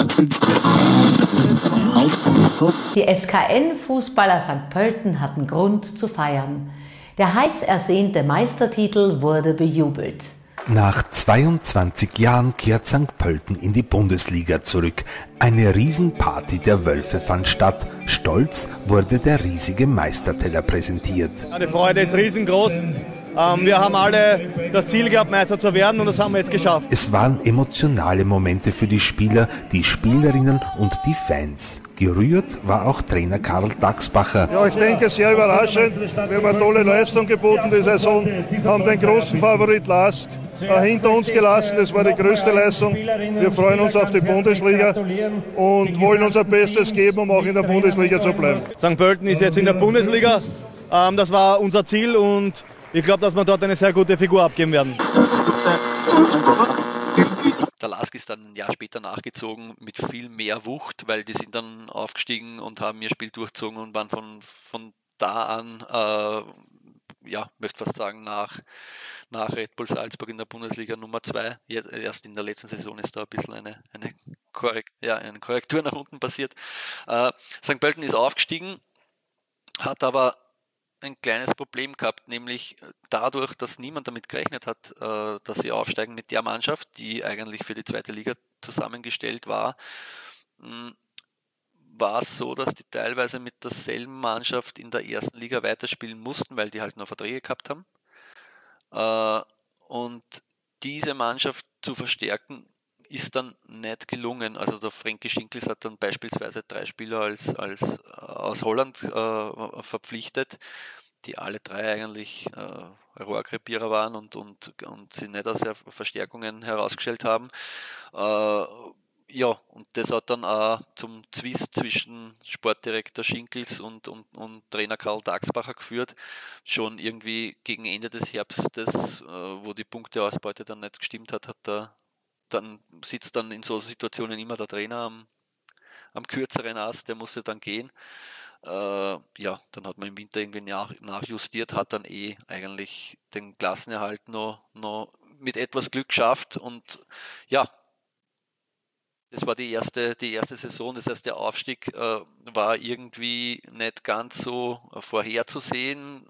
Die SKN-Fußballer St. Pölten hatten Grund zu feiern. Der heiß ersehnte Meistertitel wurde bejubelt. Nach 22 Jahren kehrt St. Pölten in die Bundesliga zurück. Eine Riesenparty der Wölfe fand statt. Stolz wurde der riesige Meisterteller präsentiert. Die Freude ist riesengroß. Wir haben alle das Ziel gehabt, Meister zu werden, und das haben wir jetzt geschafft. Es waren emotionale Momente für die Spieler, die Spielerinnen und die Fans. Gerührt war auch Trainer Karl Daxbacher. Ja, ich denke, sehr überraschend. Wir haben eine tolle Leistung geboten die Saison, haben den großen Favorit LASK hinter uns gelassen. Das war die größte Leistung. Wir freuen uns auf die Bundesliga und wollen unser Bestes geben, um auch in der Bundesliga zu bleiben. St. Pölten ist jetzt in der Bundesliga. Das war unser Ziel und ich glaube, dass wir dort eine sehr gute Figur abgeben werden. Der LASK ist dann ein Jahr später nachgezogen mit viel mehr Wucht, weil die sind dann aufgestiegen und haben ihr Spiel durchgezogen und waren von da an, möchte fast sagen, nach Red Bull Salzburg in der Bundesliga Nummer 2. Erst in der letzten Saison ist da ein bisschen eine Korrektur nach unten passiert. St. Pölten ist aufgestiegen, hat aber ein kleines Problem gehabt, nämlich dadurch, dass niemand damit gerechnet hat, dass sie aufsteigen mit der Mannschaft, die eigentlich für die zweite Liga zusammengestellt war, war es so, dass die teilweise mit derselben Mannschaft in der ersten Liga weiterspielen mussten, weil die halt noch Verträge gehabt haben. Und diese Mannschaft zu verstärken, ist dann nicht gelungen. Also der Frankie Schinkels hat dann beispielsweise 3 Spieler aus Holland verpflichtet, die alle 3 eigentlich Rohrkrepierer waren und sie nicht als Verstärkungen herausgestellt haben. Und das hat dann auch zum Zwist zwischen Sportdirektor Schinkels und Trainer Karl Daxbacher geführt. Schon irgendwie gegen Ende des Herbstes, wo die Punkteausbeute dann nicht gestimmt hat, dann sitzt dann in so Situationen immer der Trainer am kürzeren Ast, der musste dann gehen. Dann hat man im Winter irgendwie nachjustiert, hat dann eigentlich den Klassenerhalt noch mit etwas Glück geschafft und ja, das war die erste Saison, das heißt der Aufstieg war irgendwie nicht ganz so vorherzusehen,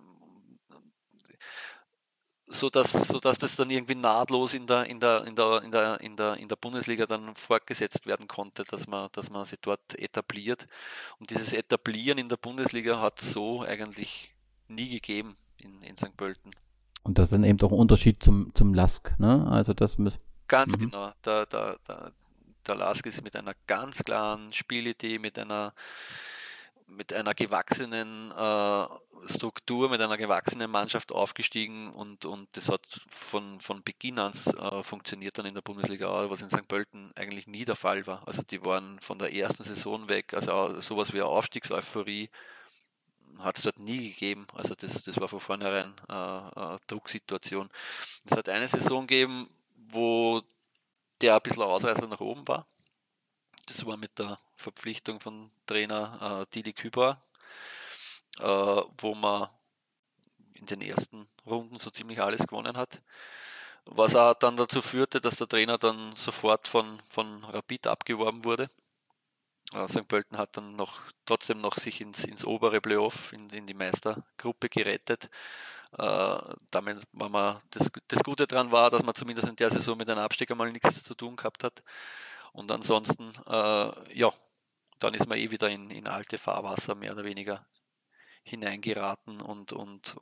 sodass das dann irgendwie nahtlos in der Bundesliga dann fortgesetzt werden konnte, dass man sich dort etabliert. Und dieses Etablieren in der Bundesliga hat es so eigentlich nie gegeben in St. Pölten. Und das ist dann eben doch ein Unterschied zum LASK, ne? Also das ganz genau. Der LASK ist mit einer ganz klaren Spielidee, mit einer gewachsenen Struktur, mit einer gewachsenen Mannschaft aufgestiegen und das hat von Beginn an funktioniert dann in der Bundesliga auch, was in St. Pölten eigentlich nie der Fall war. Also die waren von der ersten Saison weg, also sowas wie eine Aufstiegseuphorie hat es dort nie gegeben. Also das war von vornherein eine Drucksituation. Es hat eine Saison gegeben, wo der ein bisschen Ausreißer nach oben war. Das war mit der Verpflichtung von Trainer Didi Kübauer, wo man in den ersten Runden so ziemlich alles gewonnen hat. Was auch dann dazu führte, dass der Trainer dann sofort von Rapid abgeworben wurde. St. Pölten hat dann trotzdem noch sich ins obere Playoff, in die Meistergruppe gerettet. Damit das Gute daran war, dass man zumindest in der Saison mit einem Abstieg einmal nichts zu tun gehabt hat. Und ansonsten, dann ist man wieder in alte Fahrwasser mehr oder weniger hineingeraten und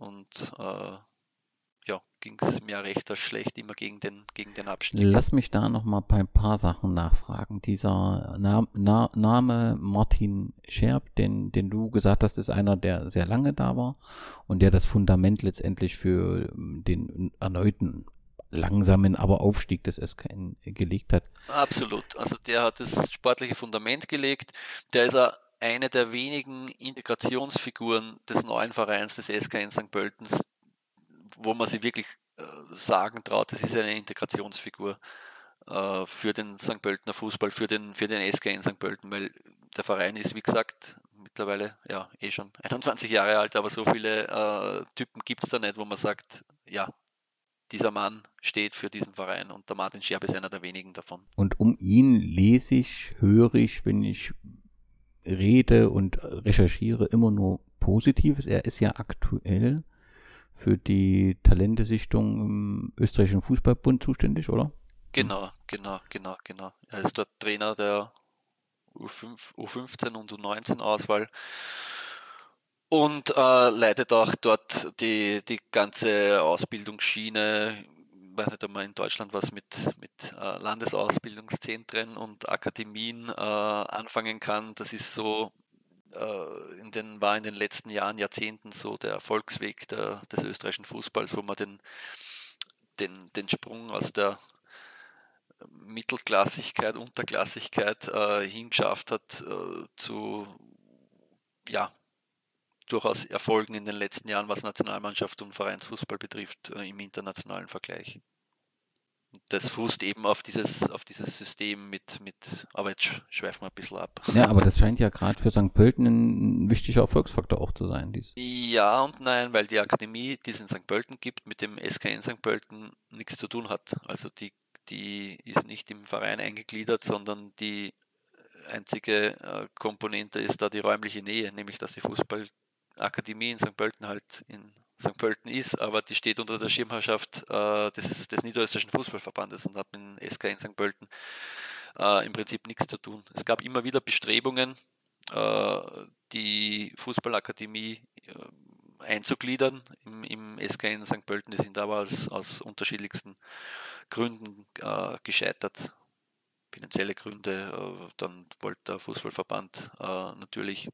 ging es mehr recht als schlecht immer gegen den Abstieg. Lass mich da nochmal bei ein paar Sachen nachfragen. Dieser Name Martin Scherb, den du gesagt hast, ist einer, der sehr lange da war und der das Fundament letztendlich für den erneuten langsamen, aber Aufstieg des SKN gelegt hat. Absolut. Also der hat das sportliche Fundament gelegt. Der ist eine der wenigen Integrationsfiguren des neuen Vereins des SKN St. Pöltens, wo man sich wirklich sagen traut, das ist eine Integrationsfigur für den St. Pöltener Fußball, für den SKN St. Pölten, weil der Verein ist, wie gesagt, mittlerweile schon 21 Jahre alt, aber so viele Typen gibt es da nicht, wo man sagt, ja, dieser Mann steht für diesen Verein und der Martin Scherb ist einer der wenigen davon. Und um ihn lese ich, höre ich, wenn ich rede und recherchiere, immer nur Positives. Er ist ja aktuell für die Talentesichtung im österreichischen Fußballbund zuständig, oder? Genau. Er ist dort Trainer der U15 und U19-Auswahl und leitet auch dort die ganze Ausbildungsschiene. Ich weiß nicht, ob man in Deutschland was mit Landesausbildungszentren und Akademien anfangen kann. Das ist so, war in den letzten Jahrzehnten so der Erfolgsweg des österreichischen Fußballs, wo man den Sprung aus der Mittelklassigkeit, Unterklassigkeit hingeschafft hat zu durchaus Erfolgen in den letzten Jahren, was Nationalmannschaft und Vereinsfußball betrifft, im internationalen Vergleich. Das fußt eben auf dieses System mit, aber jetzt schweifen wir ein bisschen ab. Ja, aber das scheint ja gerade für St. Pölten ein wichtiger Erfolgsfaktor auch zu sein. Ja und nein, weil die Akademie, die es in St. Pölten gibt, mit dem SKN St. Pölten nichts zu tun hat. Also die ist nicht im Verein eingegliedert, sondern die einzige Komponente ist da die räumliche Nähe, nämlich dass die Fußballakademie in St. Pölten halt in St. Pölten ist, aber die steht unter der Schirmherrschaft des Niederösterreichischen Fußballverbandes und hat mit dem SKN St. Pölten im Prinzip nichts zu tun. Es gab immer wieder Bestrebungen, die Fußballakademie einzugliedern im SKN St. Pölten. Die sind aber aus unterschiedlichsten Gründen gescheitert. Finanzielle Gründe, dann wollte der Fußballverband natürlich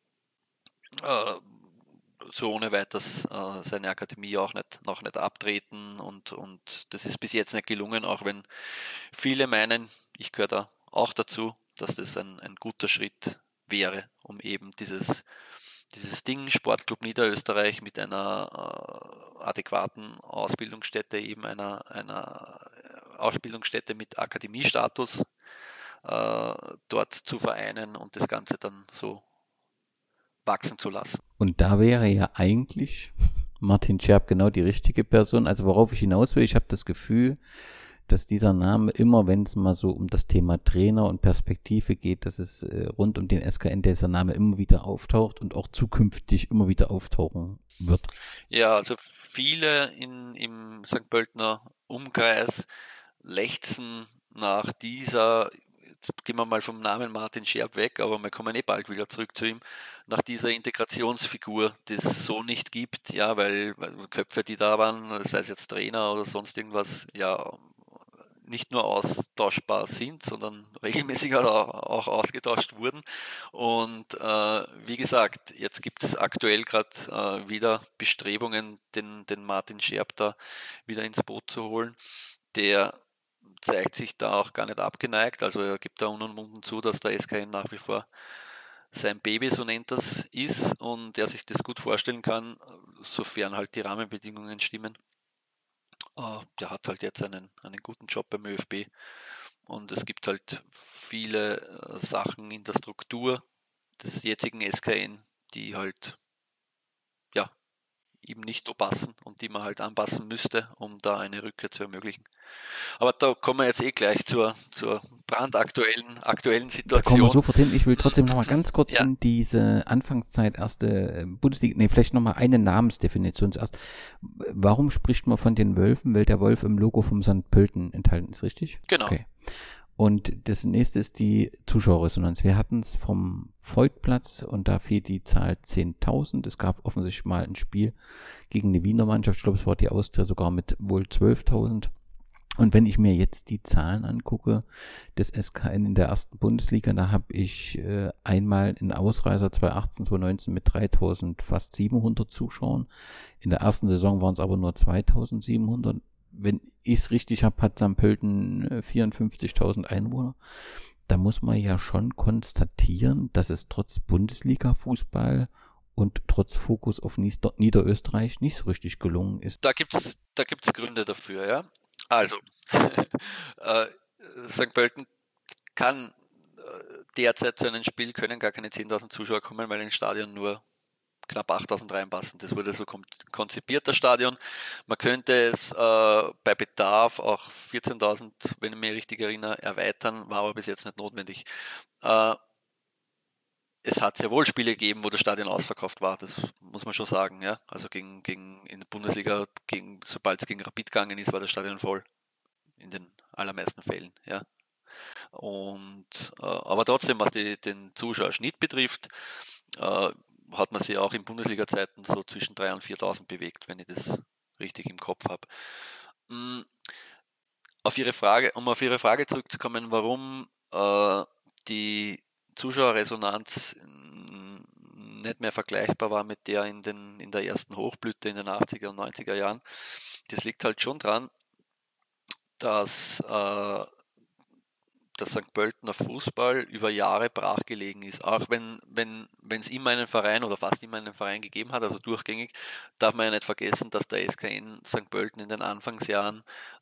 so ohne weiteres seine Akademie auch noch nicht abtreten und das ist bis jetzt nicht gelungen, auch wenn viele meinen, ich gehöre da auch dazu, dass das ein guter Schritt wäre, um eben dieses Ding Sportclub Niederösterreich mit einer adäquaten Ausbildungsstätte, eben einer Ausbildungsstätte mit Akademiestatus dort zu vereinen und das Ganze dann so wachsen zu lassen. Und da wäre ja eigentlich Martin Scherb genau die richtige Person. Also worauf ich hinaus will, ich habe das Gefühl, dass dieser Name immer, wenn es mal so um das Thema Trainer und Perspektive geht, dass es rund um den SKN dieser Name immer wieder auftaucht und auch zukünftig immer wieder auftauchen wird. Ja, also viele im St. Pöltener Umkreis lechzen nach dieser, jetzt gehen wir mal vom Namen Martin Scherb weg, aber wir kommen bald wieder zurück zu ihm, nach dieser Integrationsfigur, die es so nicht gibt, ja, weil Köpfe, die da waren, sei es jetzt Trainer oder sonst irgendwas, ja, nicht nur austauschbar sind, sondern regelmäßig auch ausgetauscht wurden. Und wie gesagt, jetzt gibt es aktuell gerade wieder Bestrebungen, den Martin Scherb da wieder ins Boot zu holen. Der zeigt sich da auch gar nicht abgeneigt. Also er gibt da unumwunden zu, dass der SKN nach wie vor sein Baby, so nennt das, ist und er sich das gut vorstellen kann, sofern halt die Rahmenbedingungen stimmen. Der hat halt jetzt einen guten Job beim ÖFB und es gibt halt viele Sachen in der Struktur des jetzigen SKN, die halt ihm nicht so passen und die man halt anpassen müsste, um da eine Rückkehr zu ermöglichen. Aber da kommen wir jetzt gleich zur aktuellen Situation. Da kommen wir sofort hin. Ich will trotzdem noch mal ganz kurz in diese Anfangszeit erste Bundesliga, vielleicht noch mal eine Namensdefinition zuerst. Warum spricht man von den Wölfen? Weil der Wolf im Logo vom St. Pölten enthalten ist, richtig? Genau. Okay. Und das nächste ist die Zuschauerresonanz. Wir hatten es vom Voigtplatz und da fiel die Zahl 10.000. Es gab offensichtlich mal ein Spiel gegen eine Wiener Mannschaft. Ich glaube, es war die Austria sogar mit wohl 12.000. Und wenn ich mir jetzt die Zahlen angucke des SKN in der ersten Bundesliga, da habe ich einmal einen Ausreißer 2018, 2019 mit 3.000, fast 700 Zuschauern. In der ersten Saison waren es aber nur 2.700. Wenn ich es richtig habe, hat St. Pölten 54.000 Einwohner. Da muss man ja schon konstatieren, dass es trotz Bundesliga-Fußball und trotz Fokus auf Niederösterreich nicht so richtig gelungen ist. Da gibt's Gründe dafür, ja. Also, St. Pölten kann derzeit zu einem Spiel, können gar keine 10.000 Zuschauer kommen, weil ins Stadion nur knapp 8.000 reinpassen. Das wurde so konzipiert, das Stadion. Man könnte es bei Bedarf auch 14.000, wenn ich mich richtig erinnere, erweitern, war aber bis jetzt nicht notwendig. Es hat sehr wohl Spiele gegeben, wo das Stadion ausverkauft war, das muss man schon sagen. Ja? Also in der Bundesliga, sobald es gegen Rapid gegangen ist, war das Stadion voll. In den allermeisten Fällen. Ja? Aber trotzdem, was den Zuschauerschnitt betrifft, hat man sich auch in Bundesliga-Zeiten so zwischen 3.000 und 4.000 bewegt, wenn ich das richtig im Kopf habe. Um auf Ihre Frage zurückzukommen, warum die Zuschauerresonanz nicht mehr vergleichbar war mit der in der ersten Hochblüte in den 80er und 90er Jahren. Das liegt halt schon dran, dass der St. Pöltener Fußball über Jahre brachgelegen ist. Auch wenn es immer einen Verein oder fast immer einen Verein gegeben hat, also durchgängig, darf man ja nicht vergessen, dass der SKN St. Pölten in den Anfangsjahren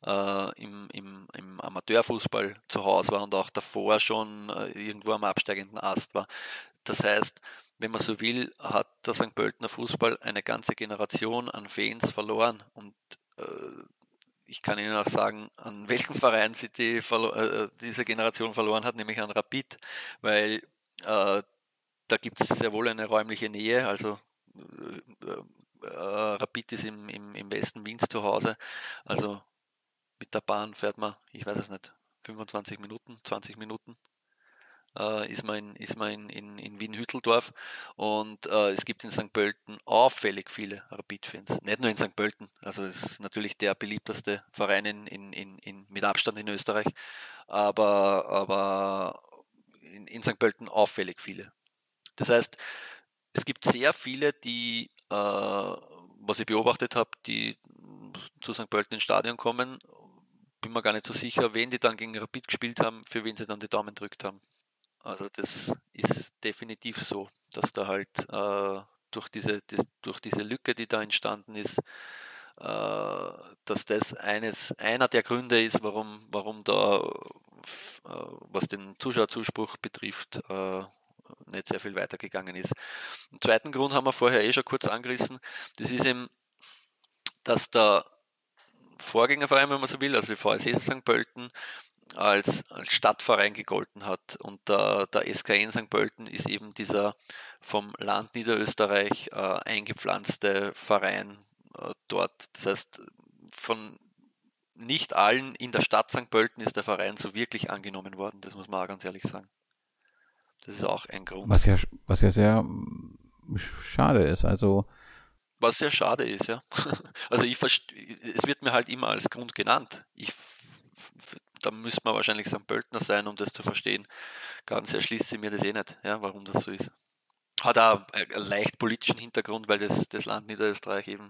im Amateurfußball zu Hause war und auch davor schon irgendwo am absteigenden Ast war. Das heißt, wenn man so will, hat der St. Pöltener Fußball eine ganze Generation an Fans verloren und ich kann Ihnen auch sagen, an welchen Verein sie diese Generation verloren hat, nämlich an Rapid, weil da gibt es sehr wohl eine räumliche Nähe, also Rapid ist im Westen Wiens zu Hause, also mit der Bahn fährt man, ich weiß es nicht, 25 Minuten, 20 Minuten. Ist man in Wien-Hütteldorf und es gibt in St. Pölten auffällig viele Rapid-Fans. Nicht nur in St. Pölten, also es ist natürlich der beliebteste Verein mit Abstand in Österreich, aber in St. Pölten auffällig viele. Das heißt, es gibt sehr viele, die, was ich beobachtet habe, die zu St. Pölten ins Stadion kommen. Bin mir gar nicht so sicher, wen die dann gegen Rapid gespielt haben, für wen sie dann die Daumen gedrückt haben. Also das ist definitiv so, dass da halt durch diese Lücke, die da entstanden ist, dass das einer der Gründe ist, warum da, was den Zuschauerzuspruch betrifft, nicht sehr viel weitergegangen ist. Den zweiten Grund haben wir vorher schon kurz angerissen. Das ist eben, dass der Vorgängerverein, wenn man so will, also die VSC St. Pölten, als Stadtverein gegolten hat und der SKN St. Pölten ist eben dieser vom Land Niederösterreich eingepflanzte Verein dort. Das heißt, von nicht allen in der Stadt St. Pölten ist der Verein so wirklich angenommen worden, das muss man auch ganz ehrlich sagen. Das ist auch ein Grund. Was ja sehr schade ist, also was sehr schade ist, ja. Also es wird mir halt immer als Grund genannt. Da müsste man wahrscheinlich St. Pöltener sein, um das zu verstehen. Ganz erschließt sie mir das nicht, ja, warum das so ist. Hat auch einen leicht politischen Hintergrund, weil das Land Niederösterreich eben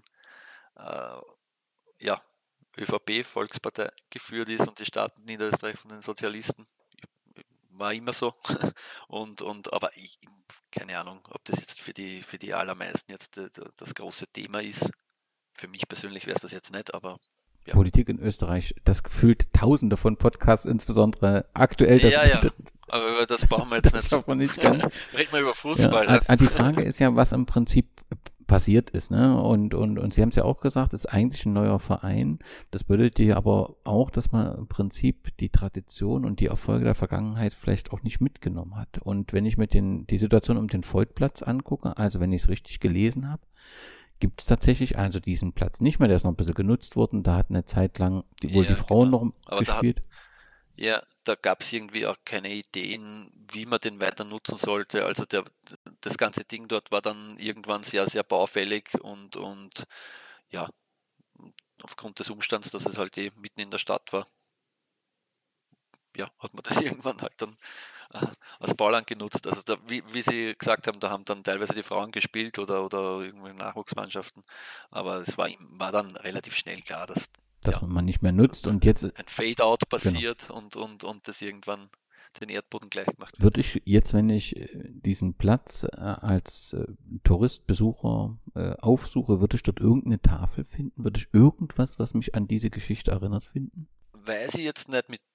ÖVP, Volkspartei geführt ist und die Stadt Niederösterreich von den Sozialisten. War immer so. Aber keine Ahnung, ob das jetzt für die allermeisten jetzt das große Thema ist. Für mich persönlich wäre es das jetzt nicht, aber ja. Politik in Österreich, das gefühlt Tausende von Podcasts, insbesondere aktuell. Aber über das brauchen wir jetzt nicht. Das schafft man nicht ganz. Reden wir über Fußball. Ja, die Frage ist ja, was im Prinzip passiert ist, ne? Und Sie haben es ja auch gesagt, es ist eigentlich ein neuer Verein. Das bedeutet ja aber auch, dass man im Prinzip die Tradition und die Erfolge der Vergangenheit vielleicht auch nicht mitgenommen hat. Und wenn ich mir die Situation um den Voigtplatz angucke, also wenn ich es richtig gelesen habe, gibt es tatsächlich also diesen Platz nicht mehr, der ist noch ein bisschen genutzt worden, da hat eine Zeit lang die Frauen noch gespielt. Da gab es irgendwie auch keine Ideen, wie man den weiter nutzen sollte. Also das ganze Ding dort war dann irgendwann sehr, sehr baufällig und ja, aufgrund des Umstands, dass es halt mitten in der Stadt war, ja, hat man das irgendwann halt dann als Bauland genutzt. Also wie Sie gesagt haben, da haben dann teilweise die Frauen gespielt oder irgendwelche Nachwuchsmannschaften, aber es war dann relativ schnell klar, dass man nicht mehr nutzt und jetzt ein Fade-out passiert und das irgendwann den Erdboden gleich gemacht wird. Würde ich jetzt, wenn ich diesen Platz als Touristbesucher aufsuche, würde ich dort irgendeine Tafel finden? Würde ich irgendwas, was mich an diese Geschichte erinnert, finden? Weiß ich jetzt nicht mit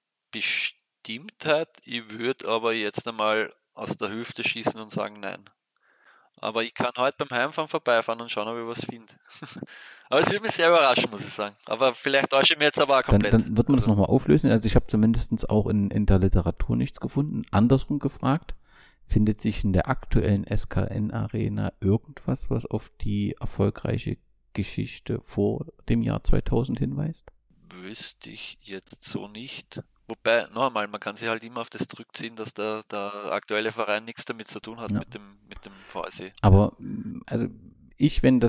Bestimmtheit. Ich würde aber jetzt einmal aus der Hüfte schießen und sagen, nein. Aber ich kann heute beim Heimfahren vorbeifahren und schauen, ob ich was finde. Aber es würde mich sehr überraschen, muss ich sagen. Aber vielleicht täusche ich mich jetzt aber auch komplett. Dann wird man das nochmal auflösen. Also ich habe zumindest auch in der Literatur nichts gefunden. Andersrum gefragt, findet sich in der aktuellen SKN-Arena irgendwas, was auf die erfolgreiche Geschichte vor dem Jahr 2000 hinweist? Wüsste ich jetzt so nicht. Wobei, noch einmal, man kann sich halt immer auf das zurückziehen, dass der aktuelle Verein nichts damit zu tun hat, mit dem VSE. Aber also ich sehe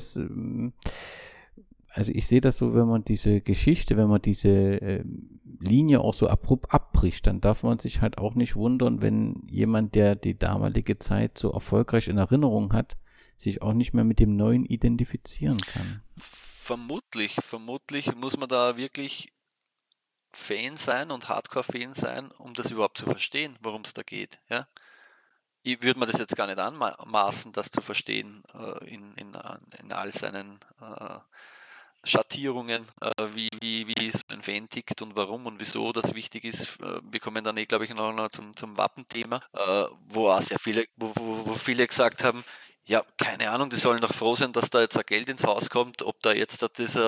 das so, wenn man diese Geschichte, wenn man diese Linie auch so abrupt abbricht, dann darf man sich halt auch nicht wundern, wenn jemand, der die damalige Zeit so erfolgreich in Erinnerung hat, sich auch nicht mehr mit dem Neuen identifizieren kann. Vermutlich muss man da wirklich Fan sein und Hardcore-Fan sein, um das überhaupt zu verstehen, worum es da geht. Ja? Ich würde mir das jetzt gar nicht anmaßen, das zu verstehen in all seinen Schattierungen, wie so ein Fan tickt und warum und wieso das wichtig ist. Wir kommen dann glaube ich, noch zum Wappenthema, wo auch sehr viele, wo viele gesagt haben, ja, keine Ahnung, die sollen doch froh sein, dass da jetzt ein Geld ins Haus kommt, ob da jetzt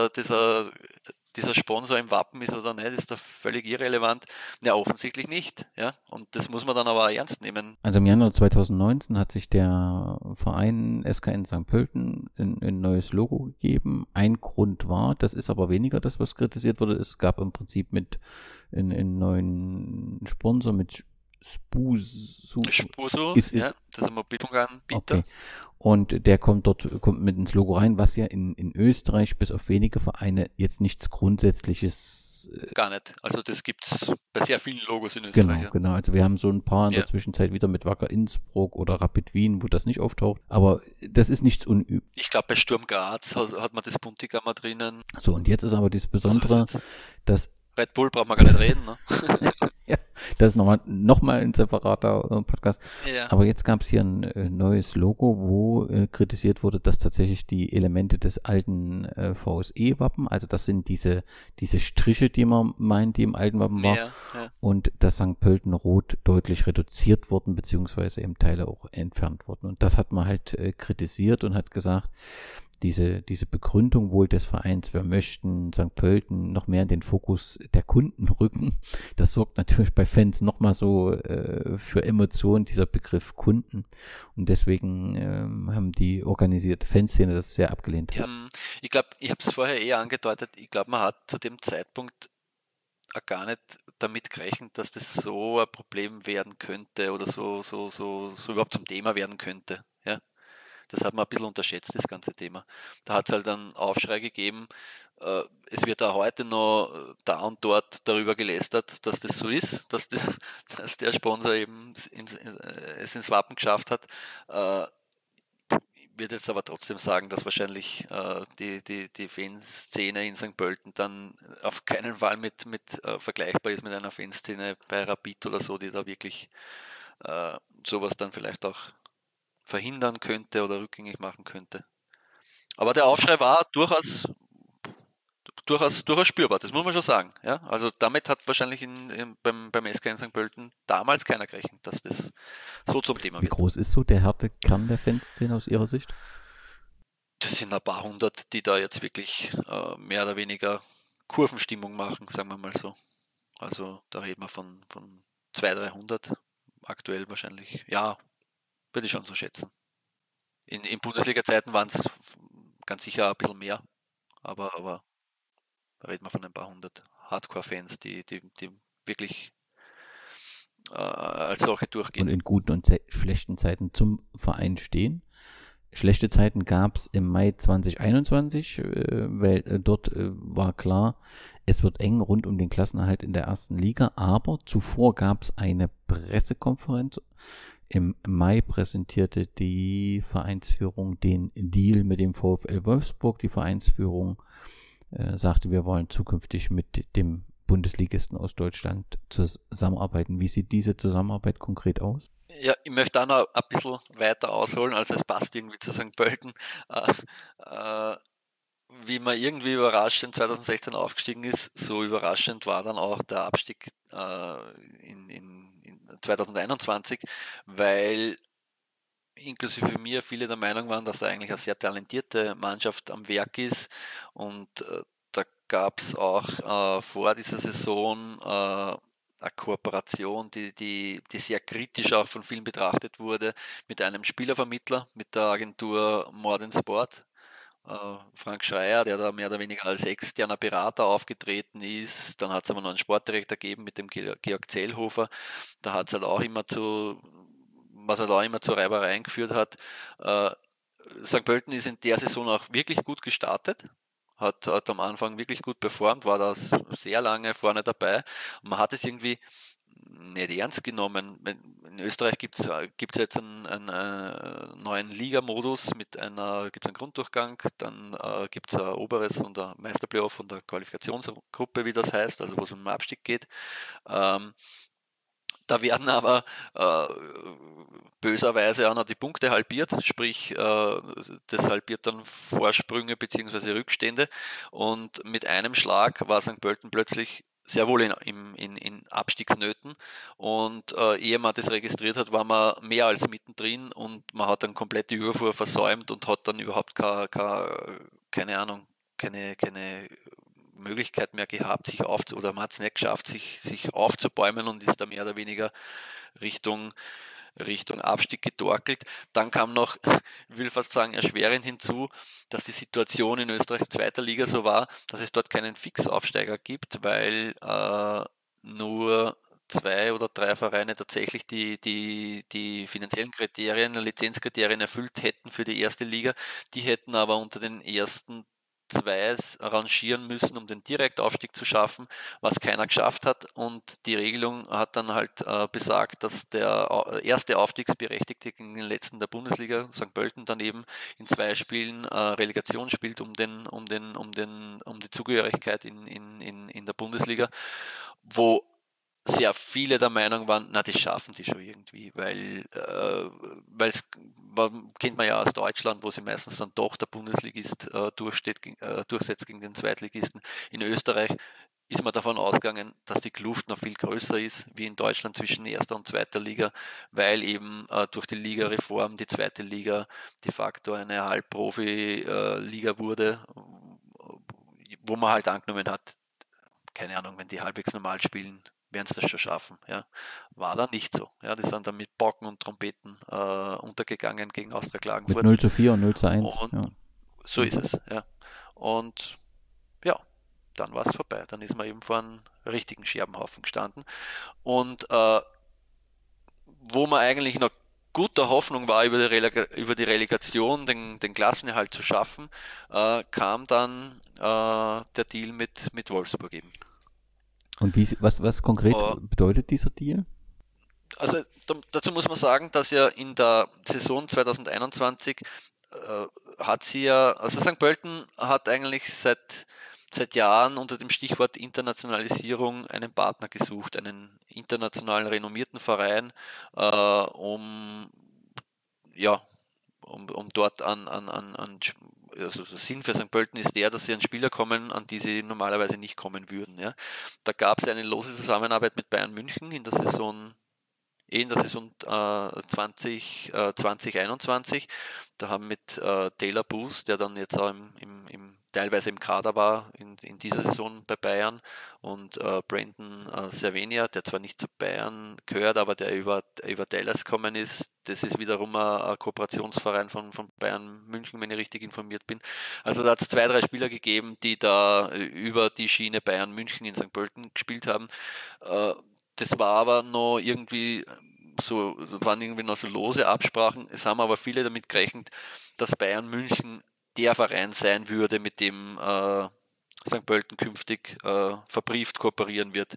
dieser Sponsor im Wappen ist oder nicht, ist da völlig irrelevant. Ja, offensichtlich nicht. Ja? Und das muss man dann aber auch ernst nehmen. Also im Januar 2019 hat sich der Verein SKN St. Pölten ein neues Logo gegeben. Ein Grund war, das ist aber weniger das, was kritisiert wurde, es gab im Prinzip mit einen neuen Sponsor mit Spuso, ja, das ist ein Mobilfunkanbieter. Okay. Und der kommt mit ins Logo rein, was ja in Österreich bis auf wenige Vereine jetzt nichts Grundsätzliches. Gar nicht. Also das gibt es bei sehr vielen Logos in Österreich. Genau. Also wir haben so ein paar in der Zwischenzeit wieder mit Wacker Innsbruck oder Rapid Wien, wo das nicht auftaucht. Aber das ist nichts unüblich. Ich glaube, bei Sturm Graz hat man das Buntigammer drinnen. So, und jetzt ist aber das Besondere, dass Red Bull braucht man gar nicht reden, ne? Ja, das ist nochmal ein separater Podcast. Ja. Aber jetzt gab es hier ein neues Logo, wo kritisiert wurde, dass tatsächlich die Elemente des alten VSE-Wappen, also das sind diese Striche, die man meint, die im alten Wappen war, und das St. Pölten Rot deutlich reduziert wurden, beziehungsweise eben Teile auch entfernt wurden. Und das hat man halt kritisiert und hat gesagt, diese Begründung wohl des Vereins, wir möchten St. Pölten noch mehr in den Fokus der Kunden rücken. Das sorgt natürlich bei Fans nochmal so für Emotionen, dieser Begriff Kunden. Und deswegen haben die organisierte Fanszene das sehr abgelehnt. Ja, ich glaube, ich habe es vorher eher angedeutet, ich glaube, man hat zu dem Zeitpunkt auch gar nicht damit gerechnet, dass das so ein Problem werden könnte oder so überhaupt zum Thema werden könnte. Ja. Das hat man ein bisschen unterschätzt, das ganze Thema. Da hat es halt einen Aufschrei gegeben. Es wird auch heute noch da und dort darüber gelästert, dass das so ist, dass der Sponsor eben es ins Wappen geschafft hat. Ich würde jetzt aber trotzdem sagen, dass wahrscheinlich die Fanszene in St. Pölten dann auf keinen Fall mit vergleichbar ist mit einer Fanszene bei Rapid oder so, die da wirklich sowas dann vielleicht auch verhindern könnte oder rückgängig machen könnte. Aber der Aufschrei war durchaus spürbar, das muss man schon sagen. Ja? Also damit hat wahrscheinlich beim SKN St. Pölten damals keiner gerechnet, dass das so zum Thema wird. Wie groß ist so der Härtekern der Fanszene aus Ihrer Sicht? Das sind ein paar hundert, die da jetzt wirklich mehr oder weniger Kurvenstimmung machen, sagen wir mal so. Also da reden wir von 200, 300 aktuell wahrscheinlich. Ja, würde ich schon so schätzen. In Bundesliga-Zeiten waren es ganz sicher ein bisschen mehr, aber da reden wir von ein paar hundert Hardcore-Fans, die wirklich als solche durchgehen. Und in guten und schlechten Zeiten zum Verein stehen. Schlechte Zeiten gab es im Mai 2021, weil dort war klar, es wird eng rund um den Klassenerhalt in der ersten Liga, aber zuvor gab es eine Pressekonferenz. Im Mai präsentierte die Vereinsführung den Deal mit dem VfL Wolfsburg. Die Vereinsführung sagte, wir wollen zukünftig mit dem Bundesligisten aus Deutschland zusammenarbeiten. Wie sieht diese Zusammenarbeit konkret aus? Ja, ich möchte auch noch ein bisschen weiter ausholen, also es passt irgendwie zu St. Pölten. Wie man irgendwie überraschend 2016 aufgestiegen ist, so überraschend war dann auch der Abstieg in 2021, weil inklusive mir, viele der Meinung waren, dass da eigentlich eine sehr talentierte Mannschaft am Werk ist. Und da gab es auch vor dieser Saison eine Kooperation, die sehr kritisch auch von vielen betrachtet wurde, mit einem Spielervermittler, mit der Agentur Modern Sport. Frank Schreier, der da mehr oder weniger als externer Berater aufgetreten ist. Dann hat es aber noch einen Sportdirektor gegeben mit dem Georg Zellhofer. Da hat es halt auch immer was halt auch immer zu Reibereien geführt hat. St. Pölten ist in der Saison auch wirklich gut gestartet. Hat am Anfang wirklich gut performt, war da sehr lange vorne dabei. Und man hat es irgendwie nicht ernst genommen. In Österreich gibt es jetzt einen neuen Liga-Modus gibt es einen Grunddurchgang, dann gibt es ein oberes und ein Meisterplayoff und eine Qualifikationsgruppe, wie das heißt, also wo es um den Abstieg geht. Da werden aber böserweise auch noch die Punkte halbiert, sprich das halbiert dann Vorsprünge bzw. Rückstände, und mit einem Schlag war St. Pölten plötzlich sehr wohl in Abstiegsnöten, und ehe man das registriert hat, war man mehr als mittendrin und man hat dann komplett die Überfuhr versäumt und hat dann überhaupt keine Möglichkeit mehr gehabt, oder man hat es nicht geschafft, sich aufzubäumen, und ist da mehr oder weniger Richtung Abstieg getorkelt. Dann kam noch, ich will fast sagen, erschwerend hinzu, dass die Situation in Österreichs zweiter Liga so war, dass es dort keinen Fixaufsteiger gibt, weil nur 2 oder 3 Vereine tatsächlich die finanziellen Kriterien, Lizenzkriterien erfüllt hätten für die erste Liga. Die hätten aber unter den ersten 2 arrangieren müssen, um den Direktaufstieg zu schaffen, was keiner geschafft hat, und die Regelung hat dann halt besagt, dass der erste Aufstiegsberechtigte gegen den letzten der Bundesliga, St. Pölten, daneben in 2 Spielen Relegation spielt um die Zugehörigkeit in der Bundesliga, wo sehr viele der Meinung waren, na, das schaffen sie schon irgendwie, weil es kennt man ja aus Deutschland, wo sie meistens dann doch der Bundesligist durchsetzt gegen den Zweitligisten. In Österreich ist man davon ausgegangen, dass die Kluft noch viel größer ist, wie in Deutschland zwischen erster und zweiter Liga, weil eben durch die Ligareform die zweite Liga de facto eine Halbprofi-Liga wurde, wo man halt angenommen hat, keine Ahnung, wenn die halbwegs normal spielen, werden sie das schon schaffen. Ja. War dann nicht so. Ja, die sind dann mit Pauken und Trompeten untergegangen gegegen Austria Klagenfurt. Mit 0:4 und 0:1. Und ja. So ist es. Ja. Und ja, dann war es vorbei. Dann ist man eben vor einem richtigen Scherbenhaufen gestanden. Und wo man eigentlich noch guter Hoffnung war, über die Relegation den Klassenerhalt zu schaffen, kam dann der Deal mit Wolfsburg eben. Und was konkret bedeutet dieser Deal? Also dazu muss man sagen, dass ja in der Saison 2021 also St. Pölten hat eigentlich seit Jahren unter dem Stichwort Internationalisierung einen Partner gesucht, einen international renommierten Verein, um dort also der Sinn für St. Pölten ist der, dass sie an Spieler kommen, an die sie normalerweise nicht kommen würden. Ja. Da gab es eine lose Zusammenarbeit mit Bayern München in der Saison 2021. Da haben mit Taylor Booth, der dann jetzt auch teilweise im Kader war in dieser Saison bei Bayern, und Brandon Cervenia, der zwar nicht zu Bayern gehört, aber der über Dallas gekommen ist. Das ist wiederum ein Kooperationsverein von Bayern München, wenn ich richtig informiert bin. Also da hat es 2, 3 Spieler gegeben, die da über die Schiene Bayern München in St. Pölten gespielt haben. Das war aber noch irgendwie waren irgendwie noch so lose Absprachen. Es haben aber viele damit gerechnet, dass Bayern München der Verein sein würde, mit dem St. Pölten künftig verbrieft kooperieren wird.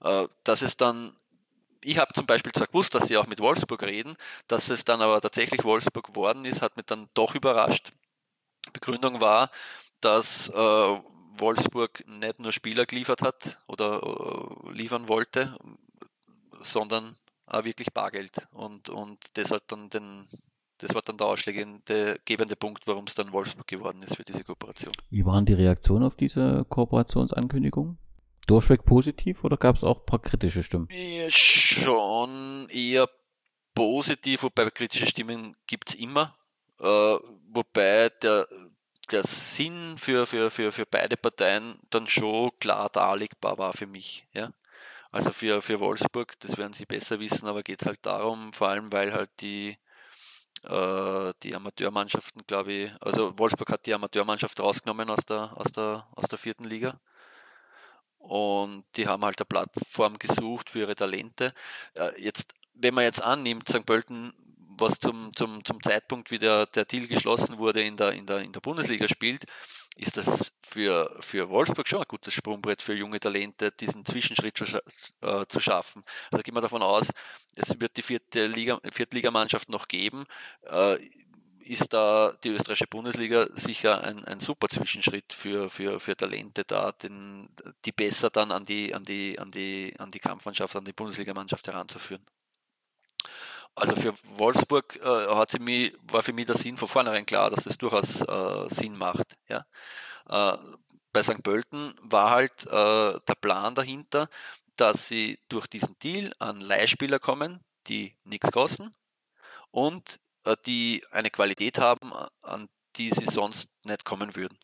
Ich habe zum Beispiel zwar gewusst, dass sie auch mit Wolfsburg reden, dass es dann aber tatsächlich Wolfsburg geworden ist, hat mich dann doch überrascht. Begründung war, dass Wolfsburg nicht nur Spieler geliefert hat oder liefern wollte, sondern auch wirklich Bargeld. Und das war dann der ausschlaggebende Punkt, warum es dann Wolfsburg geworden ist für diese Kooperation. Wie waren die Reaktionen auf diese Kooperationsankündigung? Durchweg positiv oder gab es auch ein paar kritische Stimmen? Schon eher positiv, wobei kritische Stimmen gibt es immer, wobei der Sinn für beide Parteien dann schon klar darlegbar war für mich. Ja? Also für Wolfsburg, das werden sie besser wissen, aber geht es halt darum, vor allem weil halt die Amateurmannschaften, glaube ich, also Wolfsburg hat die Amateurmannschaft rausgenommen aus der 4. Liga. Und die haben halt eine Plattform gesucht für ihre Talente. Wenn man jetzt annimmt, St. Pölten, was zum Zeitpunkt, wie der Deal geschlossen wurde, in der Bundesliga spielt, ist das für Wolfsburg schon ein gutes Sprungbrett für junge Talente, diesen Zwischenschritt zu schaffen. Also gehen wir davon aus, es wird die Viertligamannschaft noch geben. Ist da die österreichische Bundesliga sicher ein super Zwischenschritt für Talente da, die besser dann an die Kampfmannschaft, an die Bundesligamannschaft heranzuführen. Also für Wolfsburg war für mich der Sinn von vornherein klar, dass das durchaus Sinn macht. Ja. Bei St. Pölten war halt der Plan dahinter, dass sie durch diesen Deal an Leihspieler kommen, die nichts kosten und die eine Qualität haben, an die sie sonst nicht kommen würden.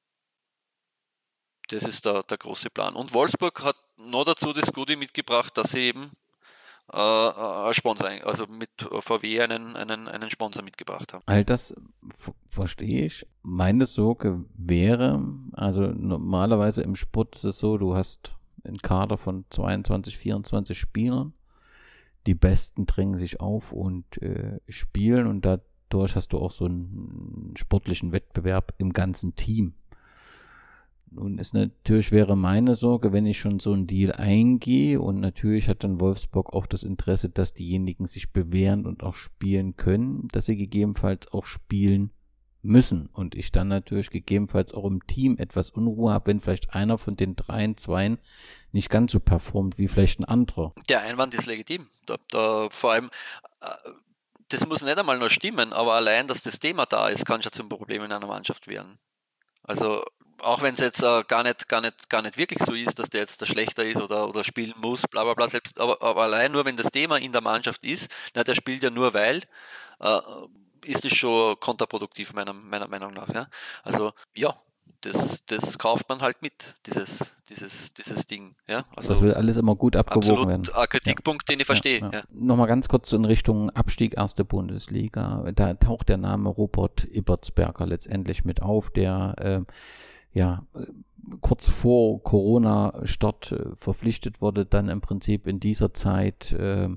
Das ist der große Plan. Und Wolfsburg hat noch dazu das Gute mitgebracht, dass sie eben als Sponsor, also mit VW einen Sponsor mitgebracht haben. All das verstehe ich. Meine Sorge wäre, also normalerweise im Sport ist es so, du hast einen Kader von 22, 24 Spielern. Die Besten drängen sich auf und spielen und dadurch hast du auch so einen sportlichen Wettbewerb im ganzen Team. Nun wäre meine Sorge, wenn ich schon so einen Deal eingehe und natürlich hat dann Wolfsburg auch das Interesse, dass diejenigen sich bewähren und auch spielen können, dass sie gegebenenfalls auch spielen müssen und ich dann natürlich gegebenenfalls auch im Team etwas Unruhe habe, wenn vielleicht einer von den 3 2 nicht ganz so performt wie vielleicht ein anderer. Der Einwand ist legitim. Vor allem, das muss nicht einmal noch stimmen, aber allein, dass das Thema da ist, kann schon zum Problem in einer Mannschaft werden. Also auch wenn es jetzt gar nicht wirklich so ist, dass der jetzt der schlechter ist oder spielen muss, bla bla bla, selbst, aber allein nur, wenn das Thema in der Mannschaft ist, der spielt ja nur weil, ist es schon kontraproduktiv meiner Meinung nach. Ja? Also ja, das kauft man halt mit, dieses Ding. Ja? Also das will alles immer gut abgewogen werden. Absolut ein Kritikpunkt, den ich verstehe. Ja. Ja. Nochmal ganz kurz in Richtung Abstieg 1. Bundesliga. Da taucht der Name Robert Ibertsberger letztendlich mit auf, der kurz vor Corona-Start verpflichtet wurde, dann im Prinzip in dieser Zeit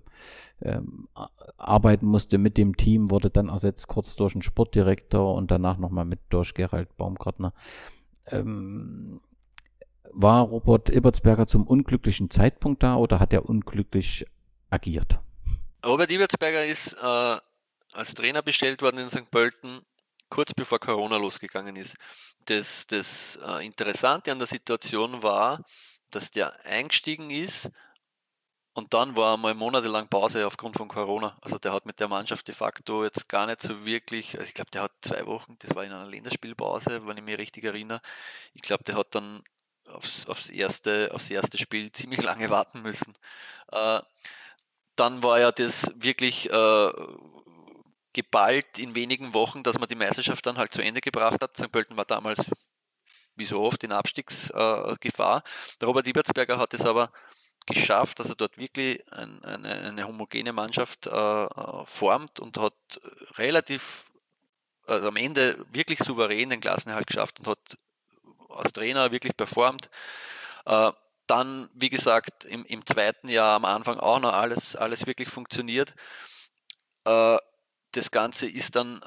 arbeiten musste mit dem Team, wurde dann ersetzt kurz durch einen Sportdirektor und danach nochmal durch Gerald Baumgartner. War Robert Ibertsberger zum unglücklichen Zeitpunkt da oder hat er unglücklich agiert? Robert Ibertsberger ist als Trainer bestellt worden in St. Pölten, kurz bevor Corona losgegangen ist. Das Interessante an der Situation war, dass der eingestiegen ist und dann war einmal monatelang Pause aufgrund von Corona. Also der hat mit der Mannschaft de facto jetzt gar nicht so wirklich, also ich glaube, der hat 2 Wochen, das war in einer Länderspielpause, wenn ich mich richtig erinnere. Ich glaube, der hat dann aufs erste Spiel ziemlich lange warten müssen. Dann war ja das wirklich geballt in wenigen Wochen, dass man die Meisterschaft dann halt zu Ende gebracht hat. St. Pölten war damals, wie so oft, in Abstiegsgefahr. Der Robert Ibertsberger hat es aber geschafft, dass er dort wirklich eine homogene Mannschaft formt und hat am Ende wirklich souverän den Klassenerhalt geschafft und hat als Trainer wirklich performt. Dann, wie gesagt, im zweiten Jahr am Anfang auch noch alles wirklich funktioniert. Das Ganze ist dann,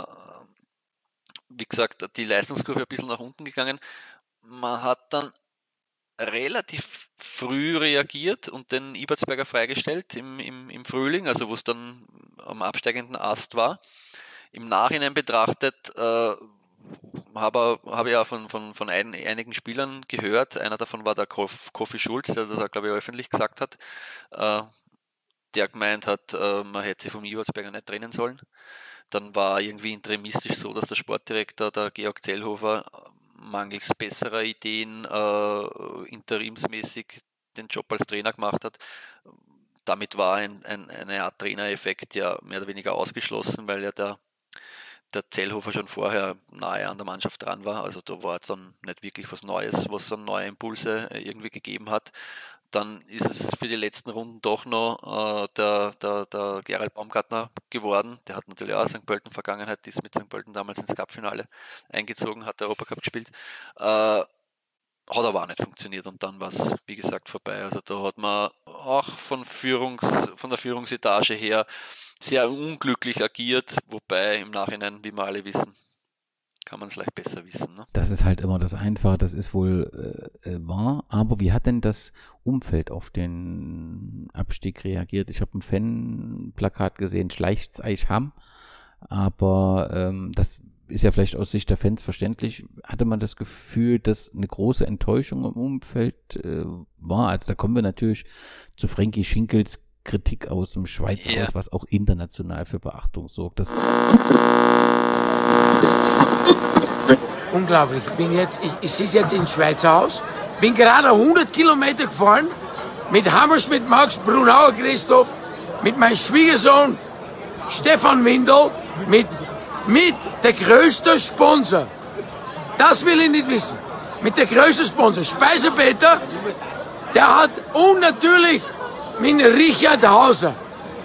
wie gesagt, die Leistungskurve ein bisschen nach unten gegangen. Man hat dann relativ früh reagiert und den Ibertsberger freigestellt im Frühling, also wo es dann am absteigenden Ast war. Im Nachhinein betrachtet habe ich ja von einigen Spielern gehört. Einer davon war der Kofi Schulz, der das, glaube ich, öffentlich gesagt hat. Der gemeint hat, man hätte sich vom Ibertsberger nicht trennen sollen. Dann war irgendwie interimistisch so, dass der Sportdirektor, der Georg Zellhofer, mangels besserer Ideen interimsmäßig den Job als Trainer gemacht hat. damit war eine Art Trainereffekt ja mehr oder weniger ausgeschlossen, weil ja der Zellhofer schon vorher nahe an der Mannschaft dran war. Also da war jetzt dann nicht wirklich was Neues, was dann neue Impulse irgendwie gegeben hat. Dann ist es für die letzten Runden doch noch der Gerald Baumgartner geworden. Der hat natürlich auch St. Pölten Vergangenheit, die ist mit St. Pölten damals ins Cup-Finale eingezogen, hat der Europacup gespielt. Hat aber auch nicht funktioniert und dann war es, wie gesagt, vorbei. Also da hat man auch von der Führungsetage her sehr unglücklich agiert, wobei im Nachhinein, wie wir alle wissen, kann man es leicht besser wissen. Ne? Das ist halt immer das Einfache, das ist wohl wahr. Aber wie hat denn das Umfeld auf den Abstieg reagiert? Ich habe ein Fanplakat gesehen, schleicht's euch ham, aber das ist ja vielleicht aus Sicht der Fans verständlich. Hatte man das Gefühl, dass eine große Enttäuschung im Umfeld war? Also da kommen wir natürlich zu Frankie Schinkels Kritik aus dem Schweizer Haus, was auch international für Beachtung sorgt. Das unglaublich. Ich sitze jetzt im Schweizer Haus, bin gerade 100 Kilometer gefahren mit Hammersmith Max, Brunauer Christoph, mit meinem Schwiegersohn Stefan Windel, mit der größte Sponsor. Das will ich nicht wissen. Mit der größte Sponsor. Speiserpeter, der hat unnatürlich mit Richard Hauser,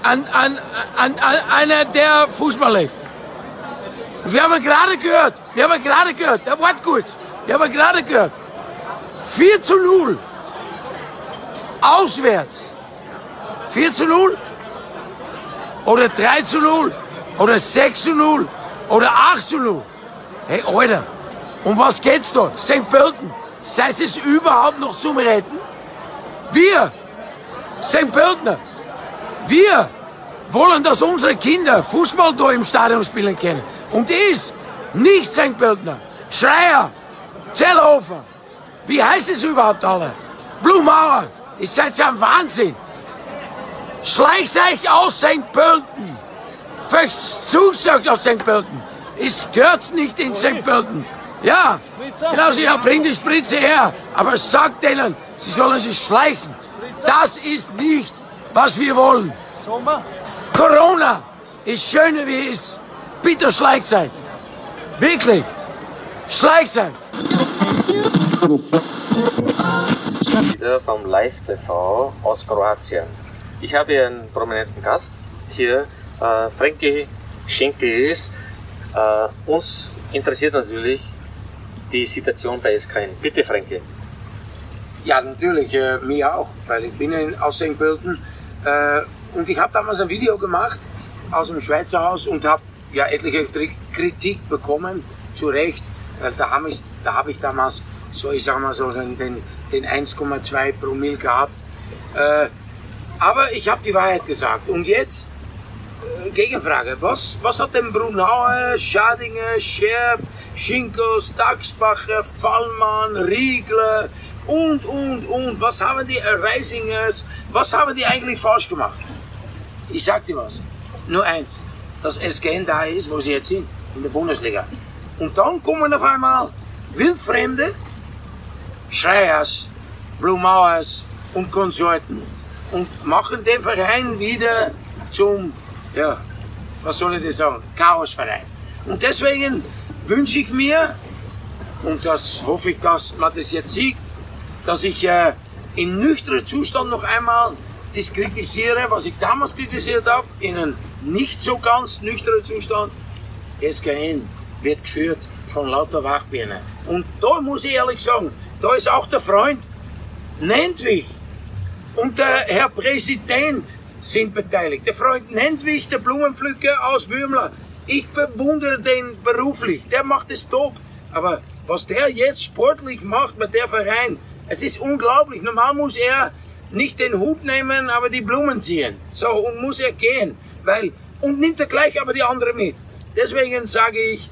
einer der Fußball lebt. Wir haben gerade gehört, der Wort kurz, wir haben gerade gehört, 4:0, auswärts, 4:0 oder 3:0 oder 6:0 oder 8:0. Hey, Alter, um was geht's da? St. Pölten, seid es überhaupt noch zum Retten? Wir, St. Pöltener, wir wollen, dass unsere Kinder Fußball da im Stadion spielen können. Und ist nicht St. Pöltener, Schreier, Zellhofer, wie heißt es überhaupt alle? Blumauer, ihr seid ja ein Wahnsinn. Schleicht euch aus St. Pölten. Zusagt aus St. Pölten. Es gehört nicht in St. Pölten. Ja, genau, ja, bring die Spritze her. Aber sagt denen, sie sollen sich schleichen. Das ist nicht, was wir wollen. Corona ist schöner wie es ist. Bitte schleicht euch. Wirklich. Schleicht euch. Wieder vom Live TV aus Kroatien. Ich habe hier einen prominenten Gast hier, Frankie Schinkel. Uns interessiert natürlich die Situation bei SKN. Bitte, Frankie. Ja, natürlich, mich auch, weil ich bin aus St. Pölten und ich habe damals ein Video gemacht aus dem Schweizer Haus und habe ja etliche Kritik bekommen, zu Recht, weil da habe ich damals so, ich sag mal so, den 1,2 Promille gehabt. Aber ich habe die Wahrheit gesagt. Und jetzt, Gegenfrage, was hat denn Brunauer, Schadinger, Scherb, Schinkels, Dachsbacher, Fallmann, Riegler und, was haben die Reisingers, was haben die eigentlich falsch gemacht? Ich sag dir was, nur eins, dass SKN da ist, wo sie jetzt sind, in der Bundesliga. Und dann kommen auf einmal wildfremde Schreiers, Blumauers und Konsorten und machen den Verein wieder zum, ja, was soll ich das sagen, Chaosverein. Und deswegen wünsche ich mir, und das hoffe ich, dass man das jetzt sieht, dass ich in nüchternem Zustand noch einmal das kritisiere, was ich damals kritisiert habe, in einem nicht so ganz nüchternen Zustand. SKN wird geführt von lauter Wachbirnen. Und da muss ich ehrlich sagen, da ist auch der Freund Nentwich und der Herr Präsident sind beteiligt. Der Freund Nentwich, der Blumenpflücker aus Würmla. Ich bewundere den beruflich, der macht es top. Aber was der jetzt sportlich macht mit der Verein, es ist unglaublich. Normal muss er nicht den Hut nehmen, aber die Blumen ziehen. So, und muss er gehen. Und nimmt er gleich aber die andere mit. Deswegen sage ich,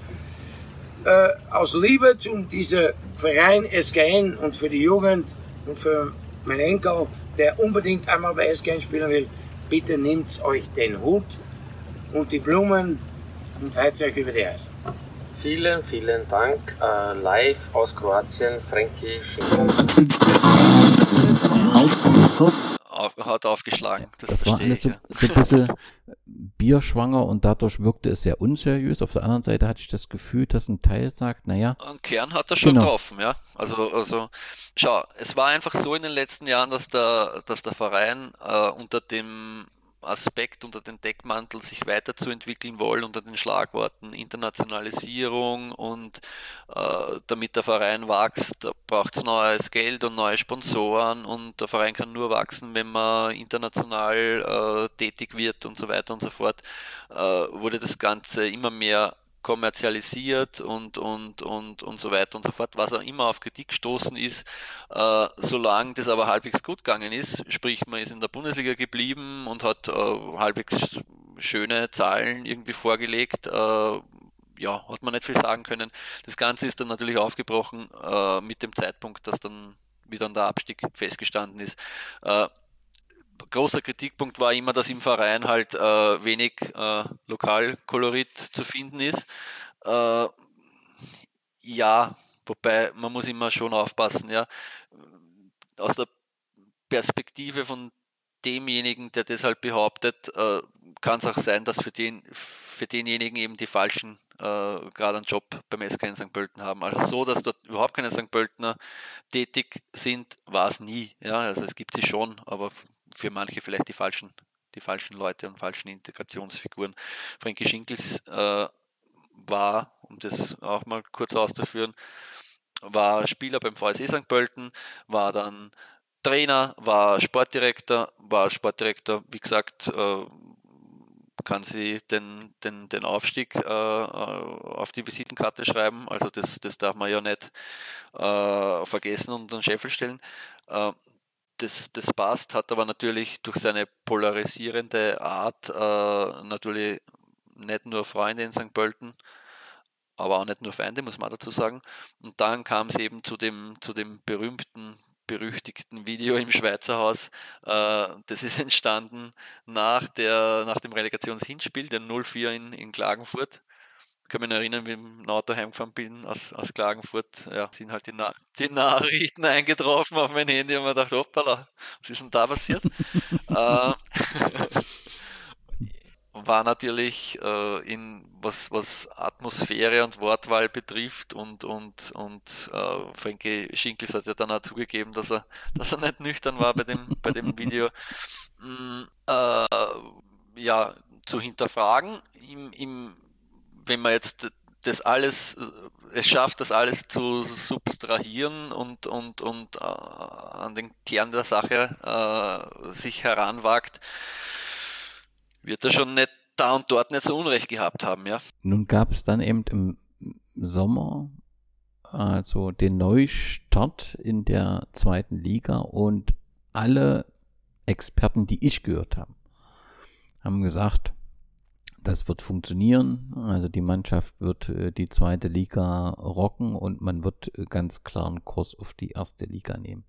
aus Liebe zu diesem Verein SKN und für die Jugend und für meinen Enkel, der unbedingt einmal bei SKN spielen will, bitte nehmt euch den Hut und die Blumen und heizt euch über die Eise. Vielen, vielen Dank. Live aus Kroatien, Frankie Schinkel. hat aufgeschlagen. Das war alles so ein bisschen bierschwanger und dadurch wirkte es sehr unseriös. Auf der anderen Seite hatte ich das Gefühl, dass ein Teil sagt, naja. Einen Kern hat er schon getroffen, ja. Also schau, es war einfach so in den letzten Jahren, dass der Verein unter dem Aspekt, unter den Deckmantel sich weiterzuentwickeln wollen, unter den Schlagworten Internationalisierung und damit der Verein wächst, braucht es neues Geld und neue Sponsoren und der Verein kann nur wachsen, wenn man international tätig wird und so weiter und so fort, wurde das Ganze immer mehr kommerzialisiert und so weiter und so fort, was auch immer auf Kritik gestoßen ist, solange das aber halbwegs gut gegangen ist, sprich man ist in der Bundesliga geblieben und hat halbwegs schöne Zahlen irgendwie vorgelegt, hat man nicht viel sagen können. Das Ganze ist dann natürlich aufgebrochen mit dem Zeitpunkt, dass dann wieder der Abstieg festgestanden ist. Großer Kritikpunkt war immer, dass im Verein halt wenig Lokalkolorit zu finden ist. Wobei man muss immer schon aufpassen. Ja. Aus der Perspektive von demjenigen, der das halt behauptet, kann es auch sein, dass für denjenigen eben die Falschen gerade einen Job beim SK in St. Pölten haben. Also so, dass dort überhaupt keine St. Pöltener tätig sind, war es nie. Ja. Also es gibt sie schon, aber für manche vielleicht die falschen Leute und falschen Integrationsfiguren. Frankie Schinkels war, um das auch mal kurz auszuführen, war Spieler beim VSE St. Pölten, war dann Trainer, war Sportdirektor, wie gesagt, kann sie den Aufstieg auf die Visitenkarte schreiben, also das darf man ja nicht vergessen und an den Scheffel stellen. Das passt, hat aber natürlich durch seine polarisierende Art natürlich nicht nur Freunde in St. Pölten, aber auch nicht nur Feinde, muss man dazu sagen. Und dann kam es eben zu dem berüchtigten Video im Schweizer Haus. Das ist entstanden nach dem Relegationshinspiel, dem 0-4 in Klagenfurt. Ich kann mich noch erinnern, wie ich im Auto heimgefahren bin aus Klagenfurt, sind halt die Nachrichten eingetroffen auf mein Handy und man dachte, hoppala, was ist denn da passiert? War natürlich was Atmosphäre und Wortwahl betrifft und Frankie Schinkels hat ja dann auch zugegeben, dass er nicht nüchtern war bei dem Video. Zu hinterfragen, wenn man jetzt das alles, es schafft, das alles zu substrahieren und an den Kern der Sache sich heranwagt, wird er schon nicht da und dort nicht so Unrecht gehabt haben, ja. Nun gab es dann eben im Sommer also den Neustart in der 2. Liga und alle Experten, die ich gehört habe, haben gesagt, das wird funktionieren, also die Mannschaft wird die 2. Liga rocken und man wird ganz klar einen Kurs auf die 1. Liga nehmen.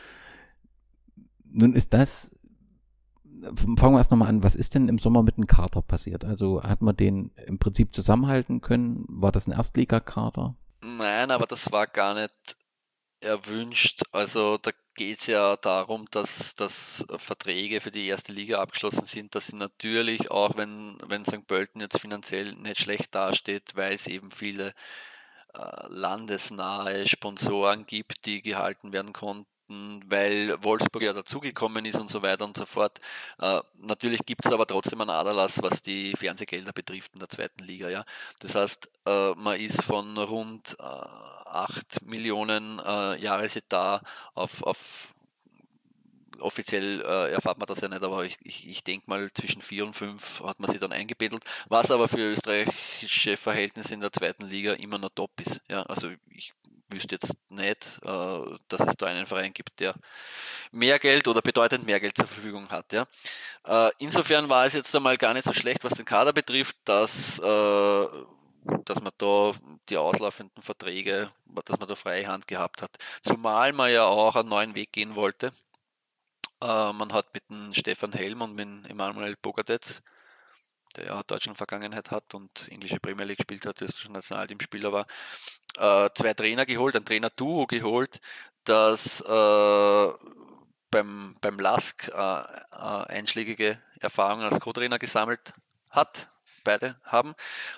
Nun ist das, fangen wir erst nochmal an, was ist denn im Sommer mit dem Kader passiert? Also hat man den im Prinzip zusammenhalten können? War das ein Erstligakader? Nein, aber das war gar nicht erwünscht. Also da geht es ja darum, dass Verträge für die 1. Liga abgeschlossen sind, dass sie natürlich auch, wenn St. Pölten jetzt finanziell nicht schlecht dasteht, weil es eben viele landesnahe Sponsoren gibt, die gehalten werden konnten, weil Wolfsburg ja dazugekommen ist und so weiter und so fort. Natürlich gibt es aber trotzdem einen Aderlass, was die Fernsehgelder betrifft in der 2. Liga. Ja. Das heißt, man ist von rund 8 Millionen Jahresetat auf offiziell erfahrt man das ja nicht, aber ich denke mal zwischen 4 und 5 hat man sich dann eingebettet, was aber für österreichische Verhältnisse in der 2. Liga immer noch top ist. Ja, also ich wüsste jetzt nicht, dass es da einen Verein gibt, der mehr Geld oder bedeutend mehr Geld zur Verfügung hat. Ja. Insofern war es jetzt einmal gar nicht so schlecht, was den Kader betrifft, dass man da die auslaufenden Verträge, dass man da freie Hand gehabt hat. Zumal man ja auch einen neuen Weg gehen wollte. Man hat mit dem Stefan Helm und mit dem Emanuel Bogadetz, der ja Deutschland-Vergangenheit hat und englische Premier League gespielt hat, österreichischer Nationalteamspieler war, 2 Trainer geholt, ein Trainer-Duo geholt, das beim LASK einschlägige Erfahrungen als Co-Trainer gesammelt hat, beide haben.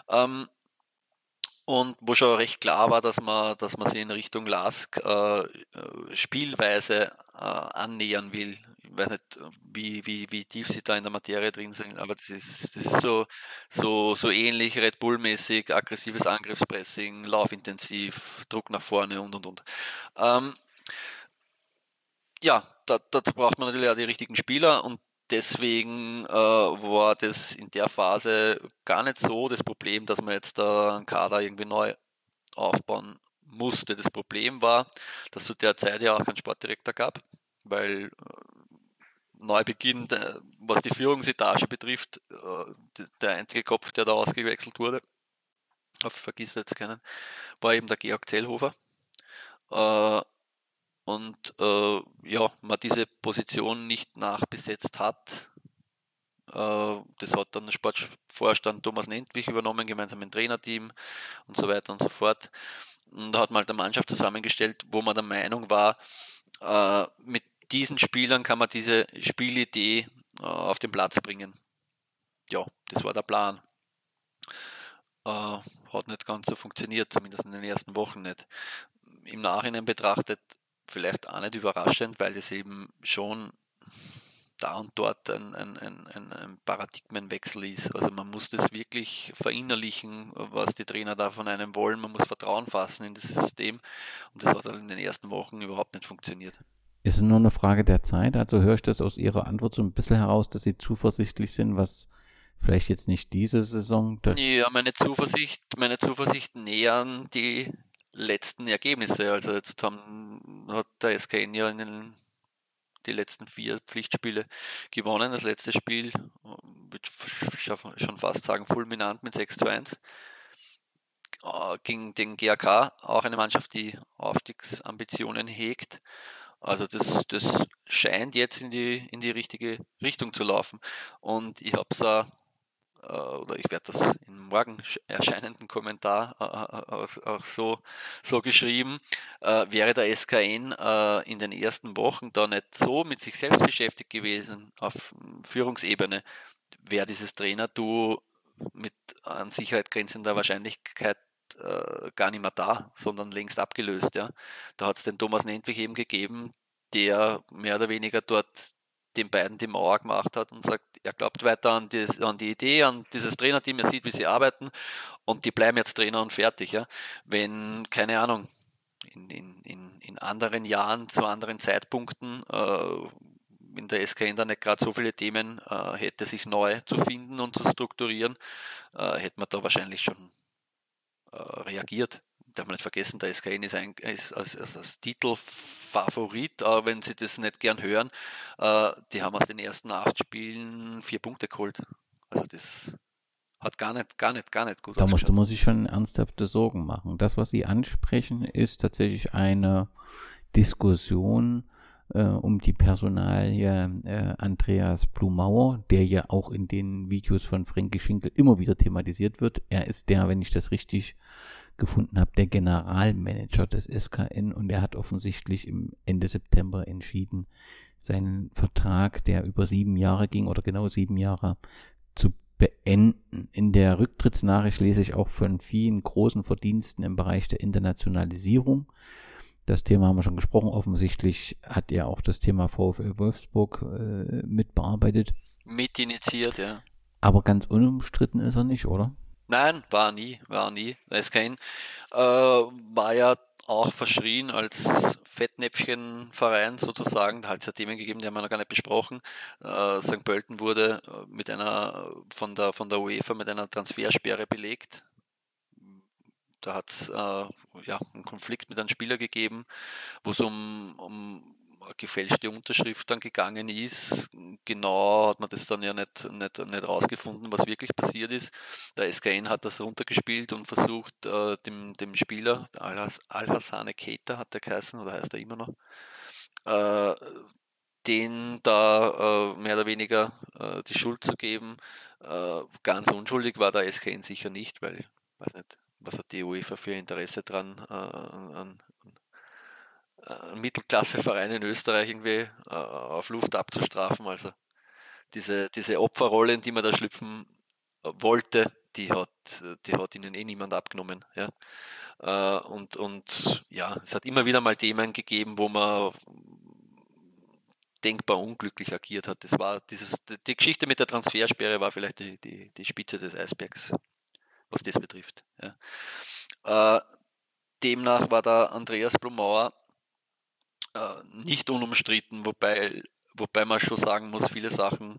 Und wo schon recht klar war, dass man sich in Richtung LASK spielweise annähern will. Ich weiß nicht, wie tief sie da in der Materie drin sind, aber das ist so ähnlich Red Bull-mäßig, aggressives Angriffspressing, laufintensiv, Druck nach vorne und. Ja, da braucht man natürlich auch die richtigen Spieler und deswegen war das in der Phase gar nicht so das Problem, dass man jetzt da einen Kader irgendwie neu aufbauen musste. Das Problem war, dass es zu der Zeit ja auch keinen Sportdirektor gab, weil Neubeginn, was die Führungsetage betrifft, der einzige Kopf, der da ausgewechselt wurde, vergiss jetzt keinen, war eben der Georg Zellhofer. Und man diese Position nicht nachbesetzt hat. Das hat dann der Sportvorstand Thomas Nentwich übernommen, gemeinsam mit dem Trainerteam und so weiter und so fort. Und da hat man halt eine Mannschaft zusammengestellt, wo man der Meinung war, mit diesen Spielern kann man diese Spielidee auf den Platz bringen. Ja, das war der Plan. Hat nicht ganz so funktioniert, zumindest in den ersten Wochen nicht. Im Nachhinein betrachtet vielleicht auch nicht überraschend, weil es eben schon da und dort ein Paradigmenwechsel ist. Also man muss das wirklich verinnerlichen, was die Trainer da von einem wollen. Man muss Vertrauen fassen in das System und das hat halt in den ersten Wochen überhaupt nicht funktioniert. Ist es nur eine Frage der Zeit? Also höre ich das aus Ihrer Antwort so ein bisschen heraus, dass Sie zuversichtlich sind, was vielleicht jetzt nicht diese Saison... Ja, meine Zuversicht nähern die letzten Ergebnisse. Also jetzt hat der SKN ja die letzten 4 Pflichtspiele gewonnen. Das letzte Spiel, würde schon fast sagen, fulminant mit 6:1 gegen den GAK, auch eine Mannschaft, die Aufstiegsambitionen hegt. Also das scheint jetzt in die richtige Richtung zu laufen. Und ich habe es oder ich werde das im morgen erscheinenden Kommentar auch so geschrieben, wäre der SKN in den ersten Wochen da nicht so mit sich selbst beschäftigt gewesen auf Führungsebene, wäre dieses Trainerduo mit an Sicherheit grenzender Wahrscheinlichkeit gar nicht mehr da, sondern längst abgelöst. Ja. Da hat es den Thomas Nentwich eben gegeben, der mehr oder weniger dort den beiden die Mauer gemacht hat und sagt, er glaubt weiter an die Idee, an dieses Trainerteam, er sieht, wie sie arbeiten und die bleiben jetzt Trainer und fertig. Ja. Wenn, keine Ahnung, in anderen Jahren, zu anderen Zeitpunkten, in der SKN da nicht gerade so viele Themen hätte, sich neu zu finden und zu strukturieren, hätte man da wahrscheinlich schon reagiert. Darf man nicht vergessen, der SKN ist als Titelfavorit, aber wenn Sie das nicht gern hören, die haben aus den ersten 8 Spielen 4 Punkte geholt. Also das hat gar nicht gut ausgeschaut. Da muss ich schon ernsthafte Sorgen machen. Das, was Sie ansprechen, ist tatsächlich eine Diskussion um die Personalie Andreas Blumauer, der ja auch in den Videos von Frankie Schinkel immer wieder thematisiert wird. Er ist der, wenn ich das richtig gefunden habe, der Generalmanager des SKN und er hat offensichtlich im Ende September entschieden, seinen Vertrag, der über 7 Jahre ging oder genau 7 Jahre, zu beenden. In der Rücktrittsnachricht lese ich auch von vielen großen Verdiensten im Bereich der Internationalisierung. Das Thema haben wir schon gesprochen. Offensichtlich hat er auch das Thema VfL Wolfsburg mitbearbeitet. Mitinitiiert, ja. Aber ganz unumstritten ist er nicht, oder? Nein, war nie. Der SKN war ja auch verschrien als Fettnäpfchenverein sozusagen. Da hat es ja Themen gegeben, die haben wir noch gar nicht besprochen. St. Pölten wurde von der UEFA mit einer Transfersperre belegt. Da hat es einen Konflikt mit einem Spieler gegeben, wo es um eine gefälschte Unterschrift dann gegangen ist. Genau hat man das dann ja nicht rausgefunden, was wirklich passiert ist. Der SKN hat das runtergespielt und versucht, dem Spieler, Al-Hassane Keita hat der geheißen, oder heißt er immer noch, den da mehr oder weniger die Schuld zu geben. Ganz unschuldig war der SKN sicher nicht, weil, ich weiß nicht, was hat die UEFA für Interesse dran, an einen Mittelklasseverein in Österreich irgendwie auf Luft abzustrafen. Also diese Opferrolle, in die man da schlüpfen wollte, die hat ihnen niemand abgenommen. Ja. Und ja, es hat immer wieder mal Themen gegeben, wo man denkbar unglücklich agiert hat. Das war die Geschichte mit der Transfersperre war vielleicht die Spitze des Eisbergs, was das betrifft. Ja. Demnach war der Andreas Blumauer nicht unumstritten, wobei man schon sagen muss, viele Sachen,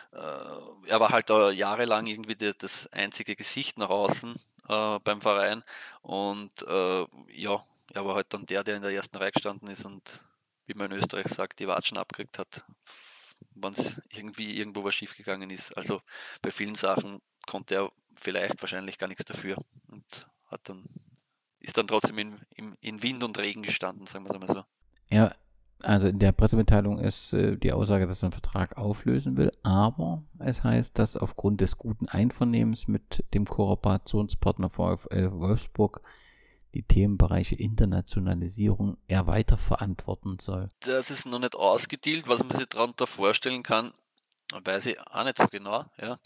er war halt jahrelang irgendwie das einzige Gesicht nach außen beim Verein und ja, er war halt dann der in der ersten Reihe gestanden ist und, wie man in Österreich sagt, die Watschen abgekriegt hat, wenn es irgendwo was schiefgegangen ist. Also bei vielen Sachen konnte er wahrscheinlich gar nichts dafür und ist dann trotzdem in Wind und Regen gestanden, sagen wir es einmal so. Ja, also in der Pressemitteilung ist die Aussage, dass er den Vertrag auflösen will, aber es heißt, dass aufgrund des guten Einvernehmens mit dem Kooperationspartner VfL Wolfsburg die Themenbereiche Internationalisierung er weiter verantworten soll. Das ist noch nicht ausgedealt, was man sich darunter vorstellen kann, weiß ich auch nicht so genau. Ja.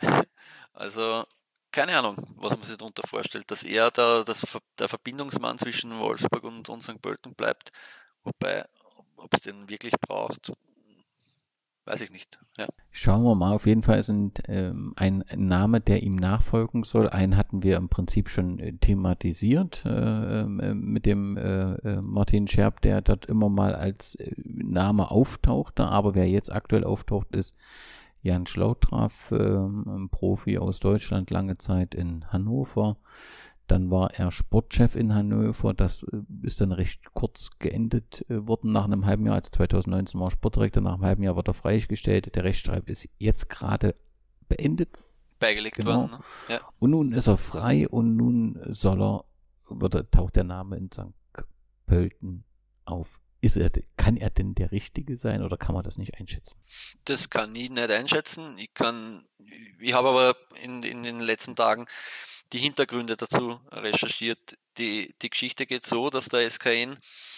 Also keine Ahnung, was man sich darunter vorstellt, dass er der Verbindungsmann zwischen Wolfsburg und St. Pölten bleibt, wobei, ob es den wirklich braucht, weiß ich nicht. Ja. Schauen wir mal, auf jeden Fall ist ein Name, der ihm nachfolgen soll. Einen hatten wir im Prinzip schon thematisiert mit dem Martin Scherb, der dort immer mal als Name auftauchte, aber wer jetzt aktuell auftaucht, ist Jan Schlaudraff, ein Profi aus Deutschland, lange Zeit in Hannover. Dann war er Sportchef in Hannover, das ist dann recht kurz geendet worden nach einem halben Jahr. Als 2019 war er Sportdirektor, nach einem halben Jahr wurde er freigestellt. Der Rechtsstreit ist jetzt gerade beendet. Beigelegt worden. Ne? Ja. Und nun ist er frei und nun taucht der Name in St. Pölten auf. Kann er denn der Richtige sein oder kann man das nicht einschätzen? Das kann ich nicht einschätzen. Ich habe aber in den letzten Tagen die Hintergründe dazu recherchiert. Die Geschichte geht so, dass der SKN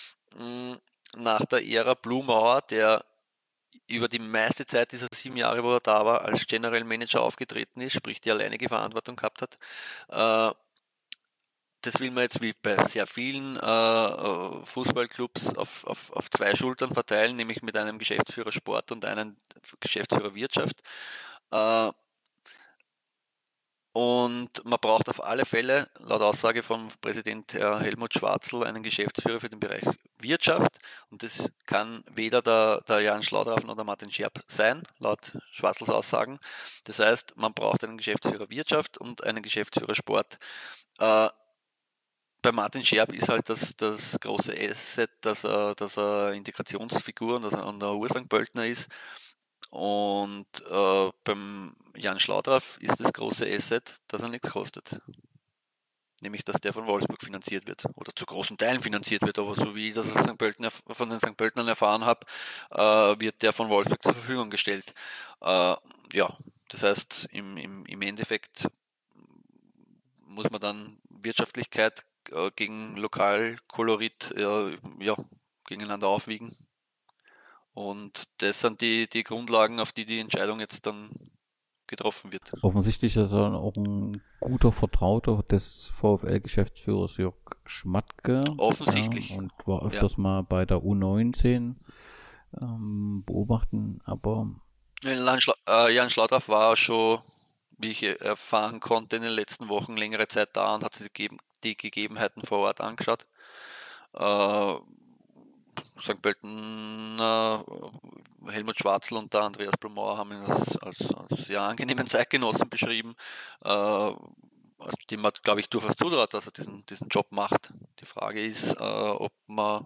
nach der Ära Blumauer, der über die meiste Zeit dieser 7 Jahre, wo er da war, als General Manager aufgetreten ist, sprich die alleinige Verantwortung gehabt hat, das will man jetzt wie bei sehr vielen Fußballclubs auf 2 Schultern verteilen, nämlich mit einem Geschäftsführer Sport und einem Geschäftsführer Wirtschaft. Und man braucht auf alle Fälle, laut Aussage von Präsident Herr Helmut Schwarzel, einen Geschäftsführer für den Bereich Wirtschaft. Und das kann weder der Jan Schlaudraff noch der Martin Scherb sein, laut Schwarzels Aussagen. Das heißt, man braucht einen Geschäftsführer Wirtschaft und einen Geschäftsführer Sport. Bei Martin Scherb ist halt das große Asset, dass er Integrationsfigur und dass er an der Ur-St. Pöltner ist. Und beim Jan Schlaudraff ist das große Asset, dass er nichts kostet. Nämlich, dass der von Wolfsburg finanziert wird oder zu großen Teilen finanziert wird. Aber so wie ich das von den St. Pöltnern erfahren habe, wird der von Wolfsburg zur Verfügung gestellt. Ja, das heißt, im Endeffekt muss man dann Wirtschaftlichkeit gegen Lokalkolorit gegeneinander aufwiegen. Und das sind die Grundlagen, auf die Entscheidung jetzt dann getroffen wird. Offensichtlich ist er auch ein guter Vertrauter des VfL-Geschäftsführers Jörg Schmatke. Offensichtlich. Ja, und war öfters mal bei der U19 beobachten, aber... Jan Schlaudraff war schon, wie ich erfahren konnte, in den letzten Wochen längere Zeit da und hat sich die Gegebenheiten vor Ort angeschaut. St. Pölten, Helmut Schwarzel und der Andreas Blumauer haben ihn als sehr angenehmen Zeitgenossen beschrieben, dem man, glaube ich, durchaus zutraut, dass er diesen Job macht. Die Frage ist, ob man,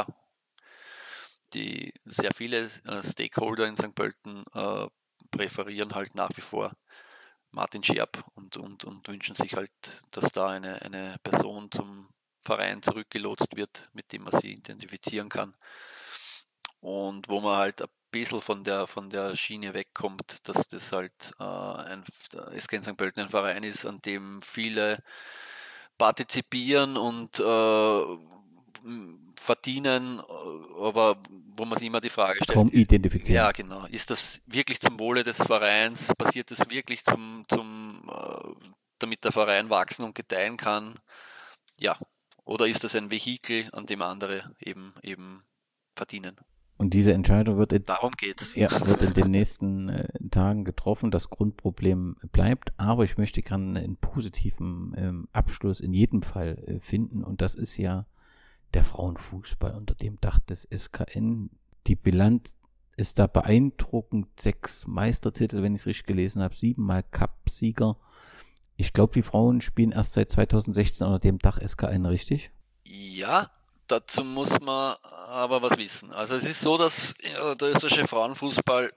die sehr viele Stakeholder in St. Pölten präferieren halt nach wie vor Martin Scherb und wünschen sich halt, dass da eine Person zum Verein zurückgelotst wird, mit dem man sie identifizieren kann und wo man halt ein bisschen von der Schiene wegkommt, dass das halt SK St. Pölten ein Verein ist, an dem viele partizipieren und verdienen, aber wo man sich immer die Frage stellt. Kaum identifizieren. Ja, genau. Ist das wirklich zum Wohle des Vereins? Passiert das wirklich damit der Verein wachsen und gedeihen kann? Ja. Oder ist das ein Vehikel, an dem andere eben verdienen? Und diese Entscheidung wird Darum geht's. Ja, wird in den nächsten Tagen getroffen. Das Grundproblem bleibt, aber ich möchte gerne einen positiven Abschluss in jedem Fall finden, und das ist ja der Frauenfußball unter dem Dach des SKN. Die Bilanz ist da beeindruckend. 6 Meistertitel, wenn ich es richtig gelesen habe, 7-mal Cup-Sieger. Ich glaube, die Frauen spielen erst seit 2016 unter dem Dach SKN, richtig? Ja, dazu muss man aber was wissen. Also es ist so, dass der österreichische Frauenfußball,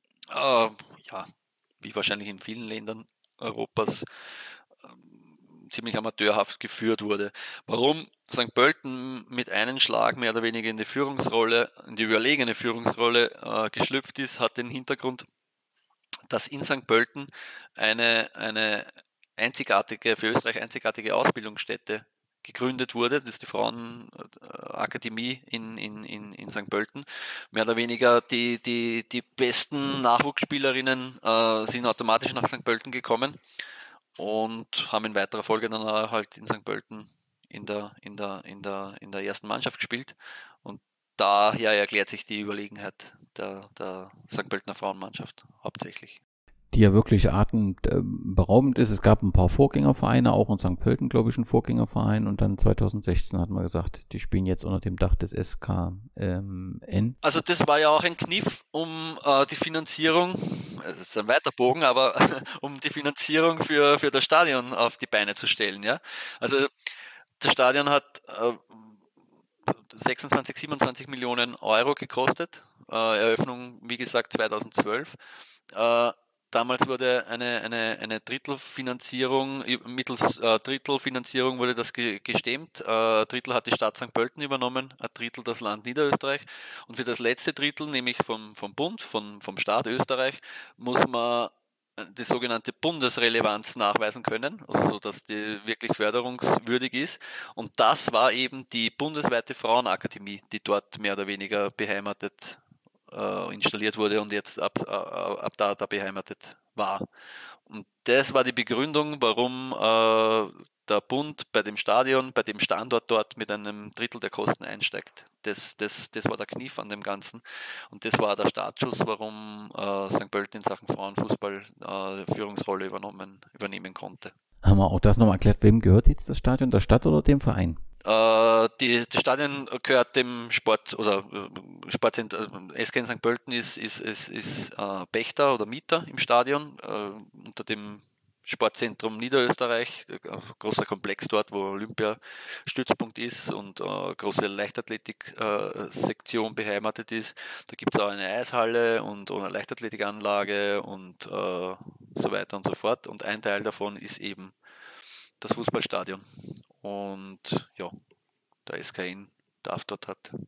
wie wahrscheinlich in vielen Ländern Europas, ziemlich amateurhaft geführt wurde. Warum St. Pölten mit einem Schlag mehr oder weniger in die überlegene Führungsrolle geschlüpft ist, hat den Hintergrund, dass in St. Pölten eine für Österreich einzigartige Ausbildungsstätte gegründet wurde. Das ist die Frauenakademie in St. Pölten. Mehr oder weniger die besten Nachwuchsspielerinnen sind automatisch nach St. Pölten gekommen und haben in weiterer Folge dann halt in St. Pölten in der ersten Mannschaft gespielt. Und daher erklärt sich die Überlegenheit der St. Pöltener Frauenmannschaft hauptsächlich. Die ja wirklich atemberaubend ist. Es gab ein paar Vorgängervereine, auch in St. Pölten, glaube ich, ein Vorgängerverein, und dann 2016 hat man gesagt, die spielen jetzt unter dem Dach des SKN. Also das war ja auch ein Kniff, um die Finanzierung, es ist ein weiter Bogen, aber um die Finanzierung für das Stadion auf die Beine zu stellen. Ja? Also das Stadion hat 26, 27 Millionen Euro gekostet, Eröffnung wie gesagt 2012. Damals wurde eine Drittelfinanzierung, mittels Drittelfinanzierung wurde das gestemmt. Drittel hat die Stadt St. Pölten übernommen, ein Drittel das Land Niederösterreich. Und für das letzte Drittel, nämlich vom Bund, vom Staat Österreich, muss man die sogenannte Bundesrelevanz nachweisen können, also so, dass die wirklich förderungswürdig ist. Und das war eben die bundesweite Frauenakademie, die dort mehr oder weniger beheimatet installiert wurde und jetzt ab da beheimatet war. Und das war die Begründung, warum der Bund bei dem Stadion, bei dem Standort dort mit einem Drittel der Kosten einsteigt. Das war der Kniff an dem Ganzen. Und das war der Startschuss, warum St. Pölten in Sachen Frauenfußball Führungsrolle übernehmen konnte. Haben wir auch das nochmal erklärt, wem gehört jetzt das Stadion, der Stadt oder dem Verein? Das Stadion gehört dem Sportzentrum SKN St. Pölten ist Pächter oder Mieter im Stadion unter dem Sportzentrum Niederösterreich, großer Komplex dort, wo Olympiastützpunkt ist und große Leichtathletik-Sektion beheimatet ist. Da gibt es auch eine Eishalle und eine Leichtathletikanlage und so weiter und so fort. Und ein Teil davon ist eben das Fußballstadion. Und ja, der SKN darf dort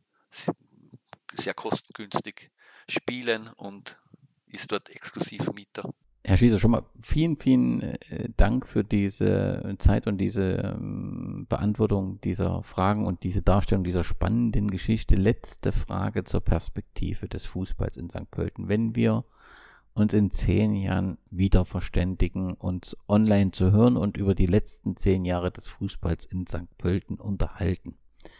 sehr kostengünstig spielen und ist dort exklusiv Mieter. Herr Schießer, schon mal vielen, vielen Dank für diese Zeit und diese Beantwortung dieser Fragen und diese Darstellung dieser spannenden Geschichte. Letzte Frage zur Perspektive des Fußballs in St. Pölten. Wenn wir uns in 10 Jahren wieder verständigen, uns online zu hören und über die letzten 10 Jahre des Fußballs in St. Pölten unterhalten,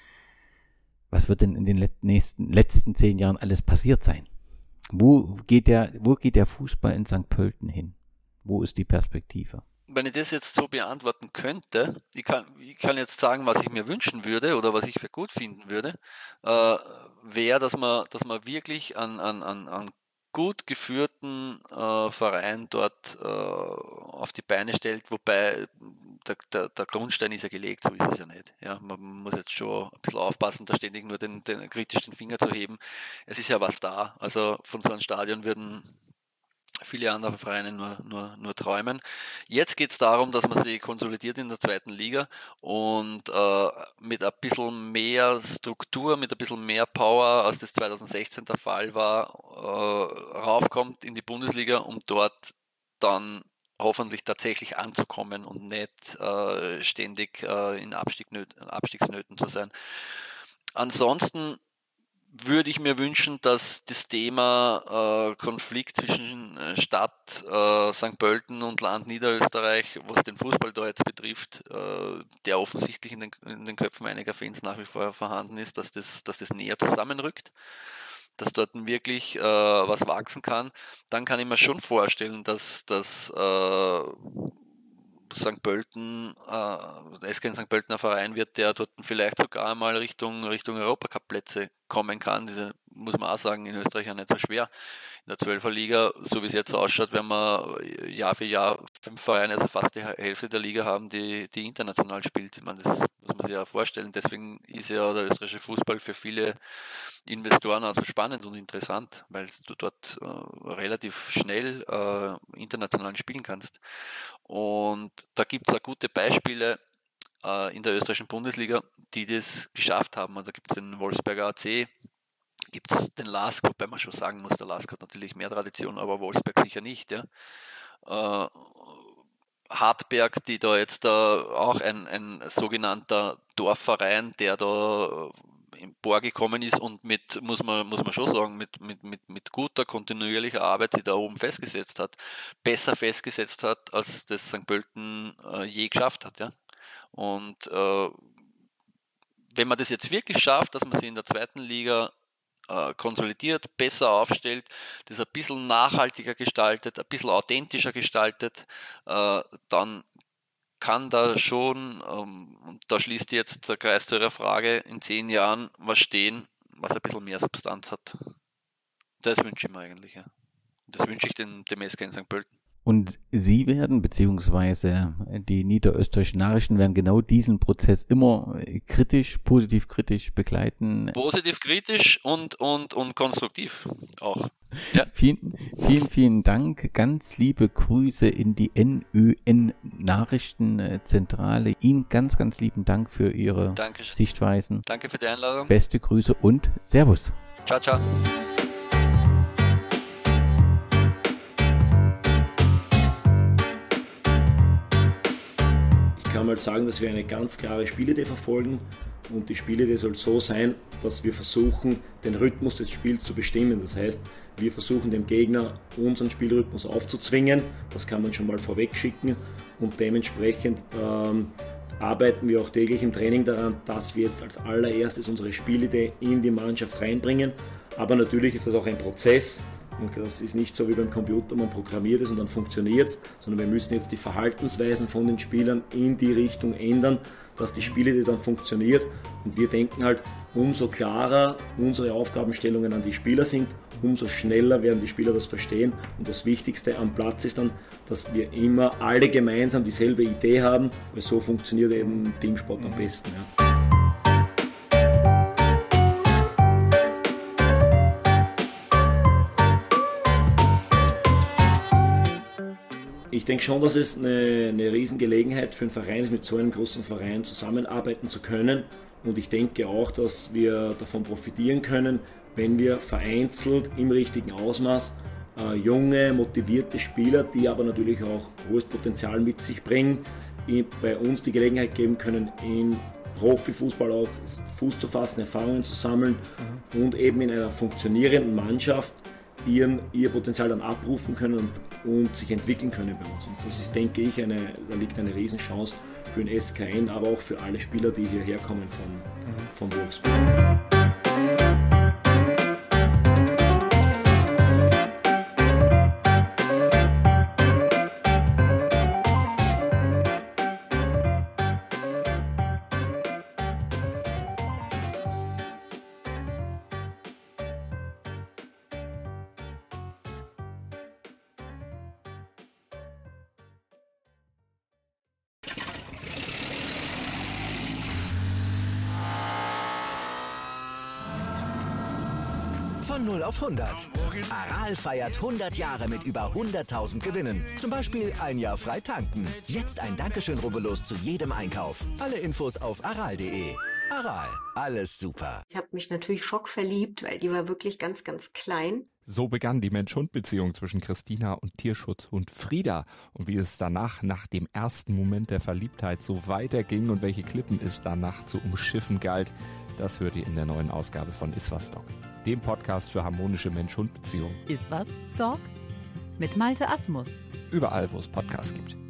was wird denn in den letzten 10 Jahren alles passiert sein? Wo geht der Fußball in St. Pölten hin? Wo ist die Perspektive? Wenn ich das jetzt so beantworten könnte, ich kann jetzt sagen, was ich mir wünschen würde oder was ich für gut finden würde, wäre, dass man wirklich an gut geführten Verein dort auf die Beine stellt, wobei der Grundstein ist ja gelegt, so ist es ja nicht. Ja, man muss jetzt schon ein bisschen aufpassen, da ständig nur den kritischen Finger zu heben. Es ist ja was da. Also von so einem Stadion würden viele andere Vereine nur träumen. Jetzt geht es darum, dass man sich konsolidiert in der zweiten Liga und mit ein bisschen mehr Struktur, mit ein bisschen mehr Power, als das 2016 der Fall war, raufkommt in die Bundesliga, um dort dann hoffentlich tatsächlich anzukommen und nicht ständig in Abstiegsnöten zu sein. Ansonsten würde ich mir wünschen, dass das Thema Konflikt zwischen Stadt St. Pölten und Land Niederösterreich, was den Fußball da jetzt betrifft, der offensichtlich in den Köpfen einiger Fans nach wie vor vorhanden ist, dass das näher zusammenrückt, dass dort wirklich was wachsen kann. Dann kann ich mir schon vorstellen, dass St. Pölten, der SK in St. Pölten ein Verein wird, der dort vielleicht sogar einmal Richtung Europacup-Plätze kommen kann. Diese, muss man auch sagen, in Österreich ja nicht so schwer. In der 12er Liga, so wie es jetzt ausschaut, werden wir Jahr für Jahr 5 Vereine, also fast die Hälfte der Liga haben, die international spielt. Ich meine, das muss man sich ja vorstellen. Deswegen ist ja der österreichische Fußball für viele Investoren also spannend und interessant, weil du dort relativ schnell international spielen kannst. Und da gibt es auch gute Beispiele in der österreichischen Bundesliga, die das geschafft haben. Also gibt es den Wolfsberger AC, gibt es den LASK, wobei man schon sagen muss, der LASK hat natürlich mehr Tradition, aber Wolfsberg sicher nicht. Ja. Hartberg, die da jetzt auch ein sogenannter Dorfverein, der da emporgekommen ist und muss man schon sagen, mit guter, kontinuierlicher Arbeit sich da oben festgesetzt hat, besser festgesetzt hat, als das St. Pölten je geschafft hat. Ja? Und wenn man das jetzt wirklich schafft, dass man sich in der zweiten Liga konsolidiert, besser aufstellt, das ein bisschen nachhaltiger gestaltet, ein bisschen authentischer gestaltet, dann kann da schon, und da schließt jetzt der Kreis zu Ihrer Frage, in 10 Jahren was stehen, was ein bisschen mehr Substanz hat. Das wünsche ich mir eigentlich. Ja. Das wünsche ich dem SK in St. Pölten. Und Sie werden, beziehungsweise die niederösterreichischen Nachrichten werden genau diesen Prozess immer positiv kritisch begleiten. Positiv kritisch und konstruktiv auch. Ja. Vielen Dank. Ganz liebe Grüße in die NÖN Nachrichtenzentrale. Ihnen ganz, ganz lieben Dank für Ihre Sichtweisen. Danke für die Einladung. Beste Grüße und Servus. Ciao, ciao. Ich kann mal sagen, dass wir eine ganz klare Spielidee verfolgen und die Spielidee soll so sein, dass wir versuchen, den Rhythmus des Spiels zu bestimmen. Das heißt, wir versuchen dem Gegner unseren Spielrhythmus aufzuzwingen, das kann man schon mal vorweg schicken und dementsprechend arbeiten wir auch täglich im Training daran, dass wir jetzt als allererstes unsere Spielidee in die Mannschaft reinbringen. Aber natürlich ist das auch ein Prozess. Und das ist nicht so wie beim Computer, man programmiert es und dann funktioniert es, sondern wir müssen jetzt die Verhaltensweisen von den Spielern in die Richtung ändern, dass die Spielidee dann funktioniert. Und wir denken halt, umso klarer unsere Aufgabenstellungen an die Spieler sind, umso schneller werden die Spieler das verstehen. Und das Wichtigste am Platz ist dann, dass wir immer alle gemeinsam dieselbe Idee haben, weil so funktioniert eben Teamsport am besten. Ja. Ich denke schon, dass es eine Riesengelegenheit für einen Verein ist, mit so einem großen Verein zusammenarbeiten zu können. Und ich denke auch, dass wir davon profitieren können, wenn wir vereinzelt im richtigen Ausmaß junge, motivierte Spieler, die aber natürlich auch hohes Potenzial mit sich bringen, bei uns die Gelegenheit geben können, in Profifußball auch Fuß zu fassen, Erfahrungen zu sammeln und eben in einer funktionierenden Mannschaft ihr Potenzial dann abrufen können und sich entwickeln können bei uns. Und das ist, denke ich, da liegt eine Riesenchance für den SKN, aber auch für alle Spieler, die hierher kommen von Wolfsburg. Von 0 auf 100. Aral feiert 100 Jahre mit über 100.000 Gewinnen. Zum Beispiel ein Jahr frei tanken. Jetzt ein Dankeschön, rubbellos zu jedem Einkauf. Alle Infos auf aral.de. Aral, alles super. Ich habe mich natürlich schockverliebt, weil die war wirklich ganz, ganz klein. So begann die Mensch-Hund-Beziehung zwischen Christina und Tierschutzhund Frieda. Und wie es danach, nach dem ersten Moment der Verliebtheit, so weiterging und welche Klippen es danach zu umschiffen galt, das hört ihr in der neuen Ausgabe von Iswas Dog, dem Podcast für harmonische Mensch-Hund-Beziehungen. Iswas Dog? Mit Malte Asmus. Überall, wo es Podcasts gibt.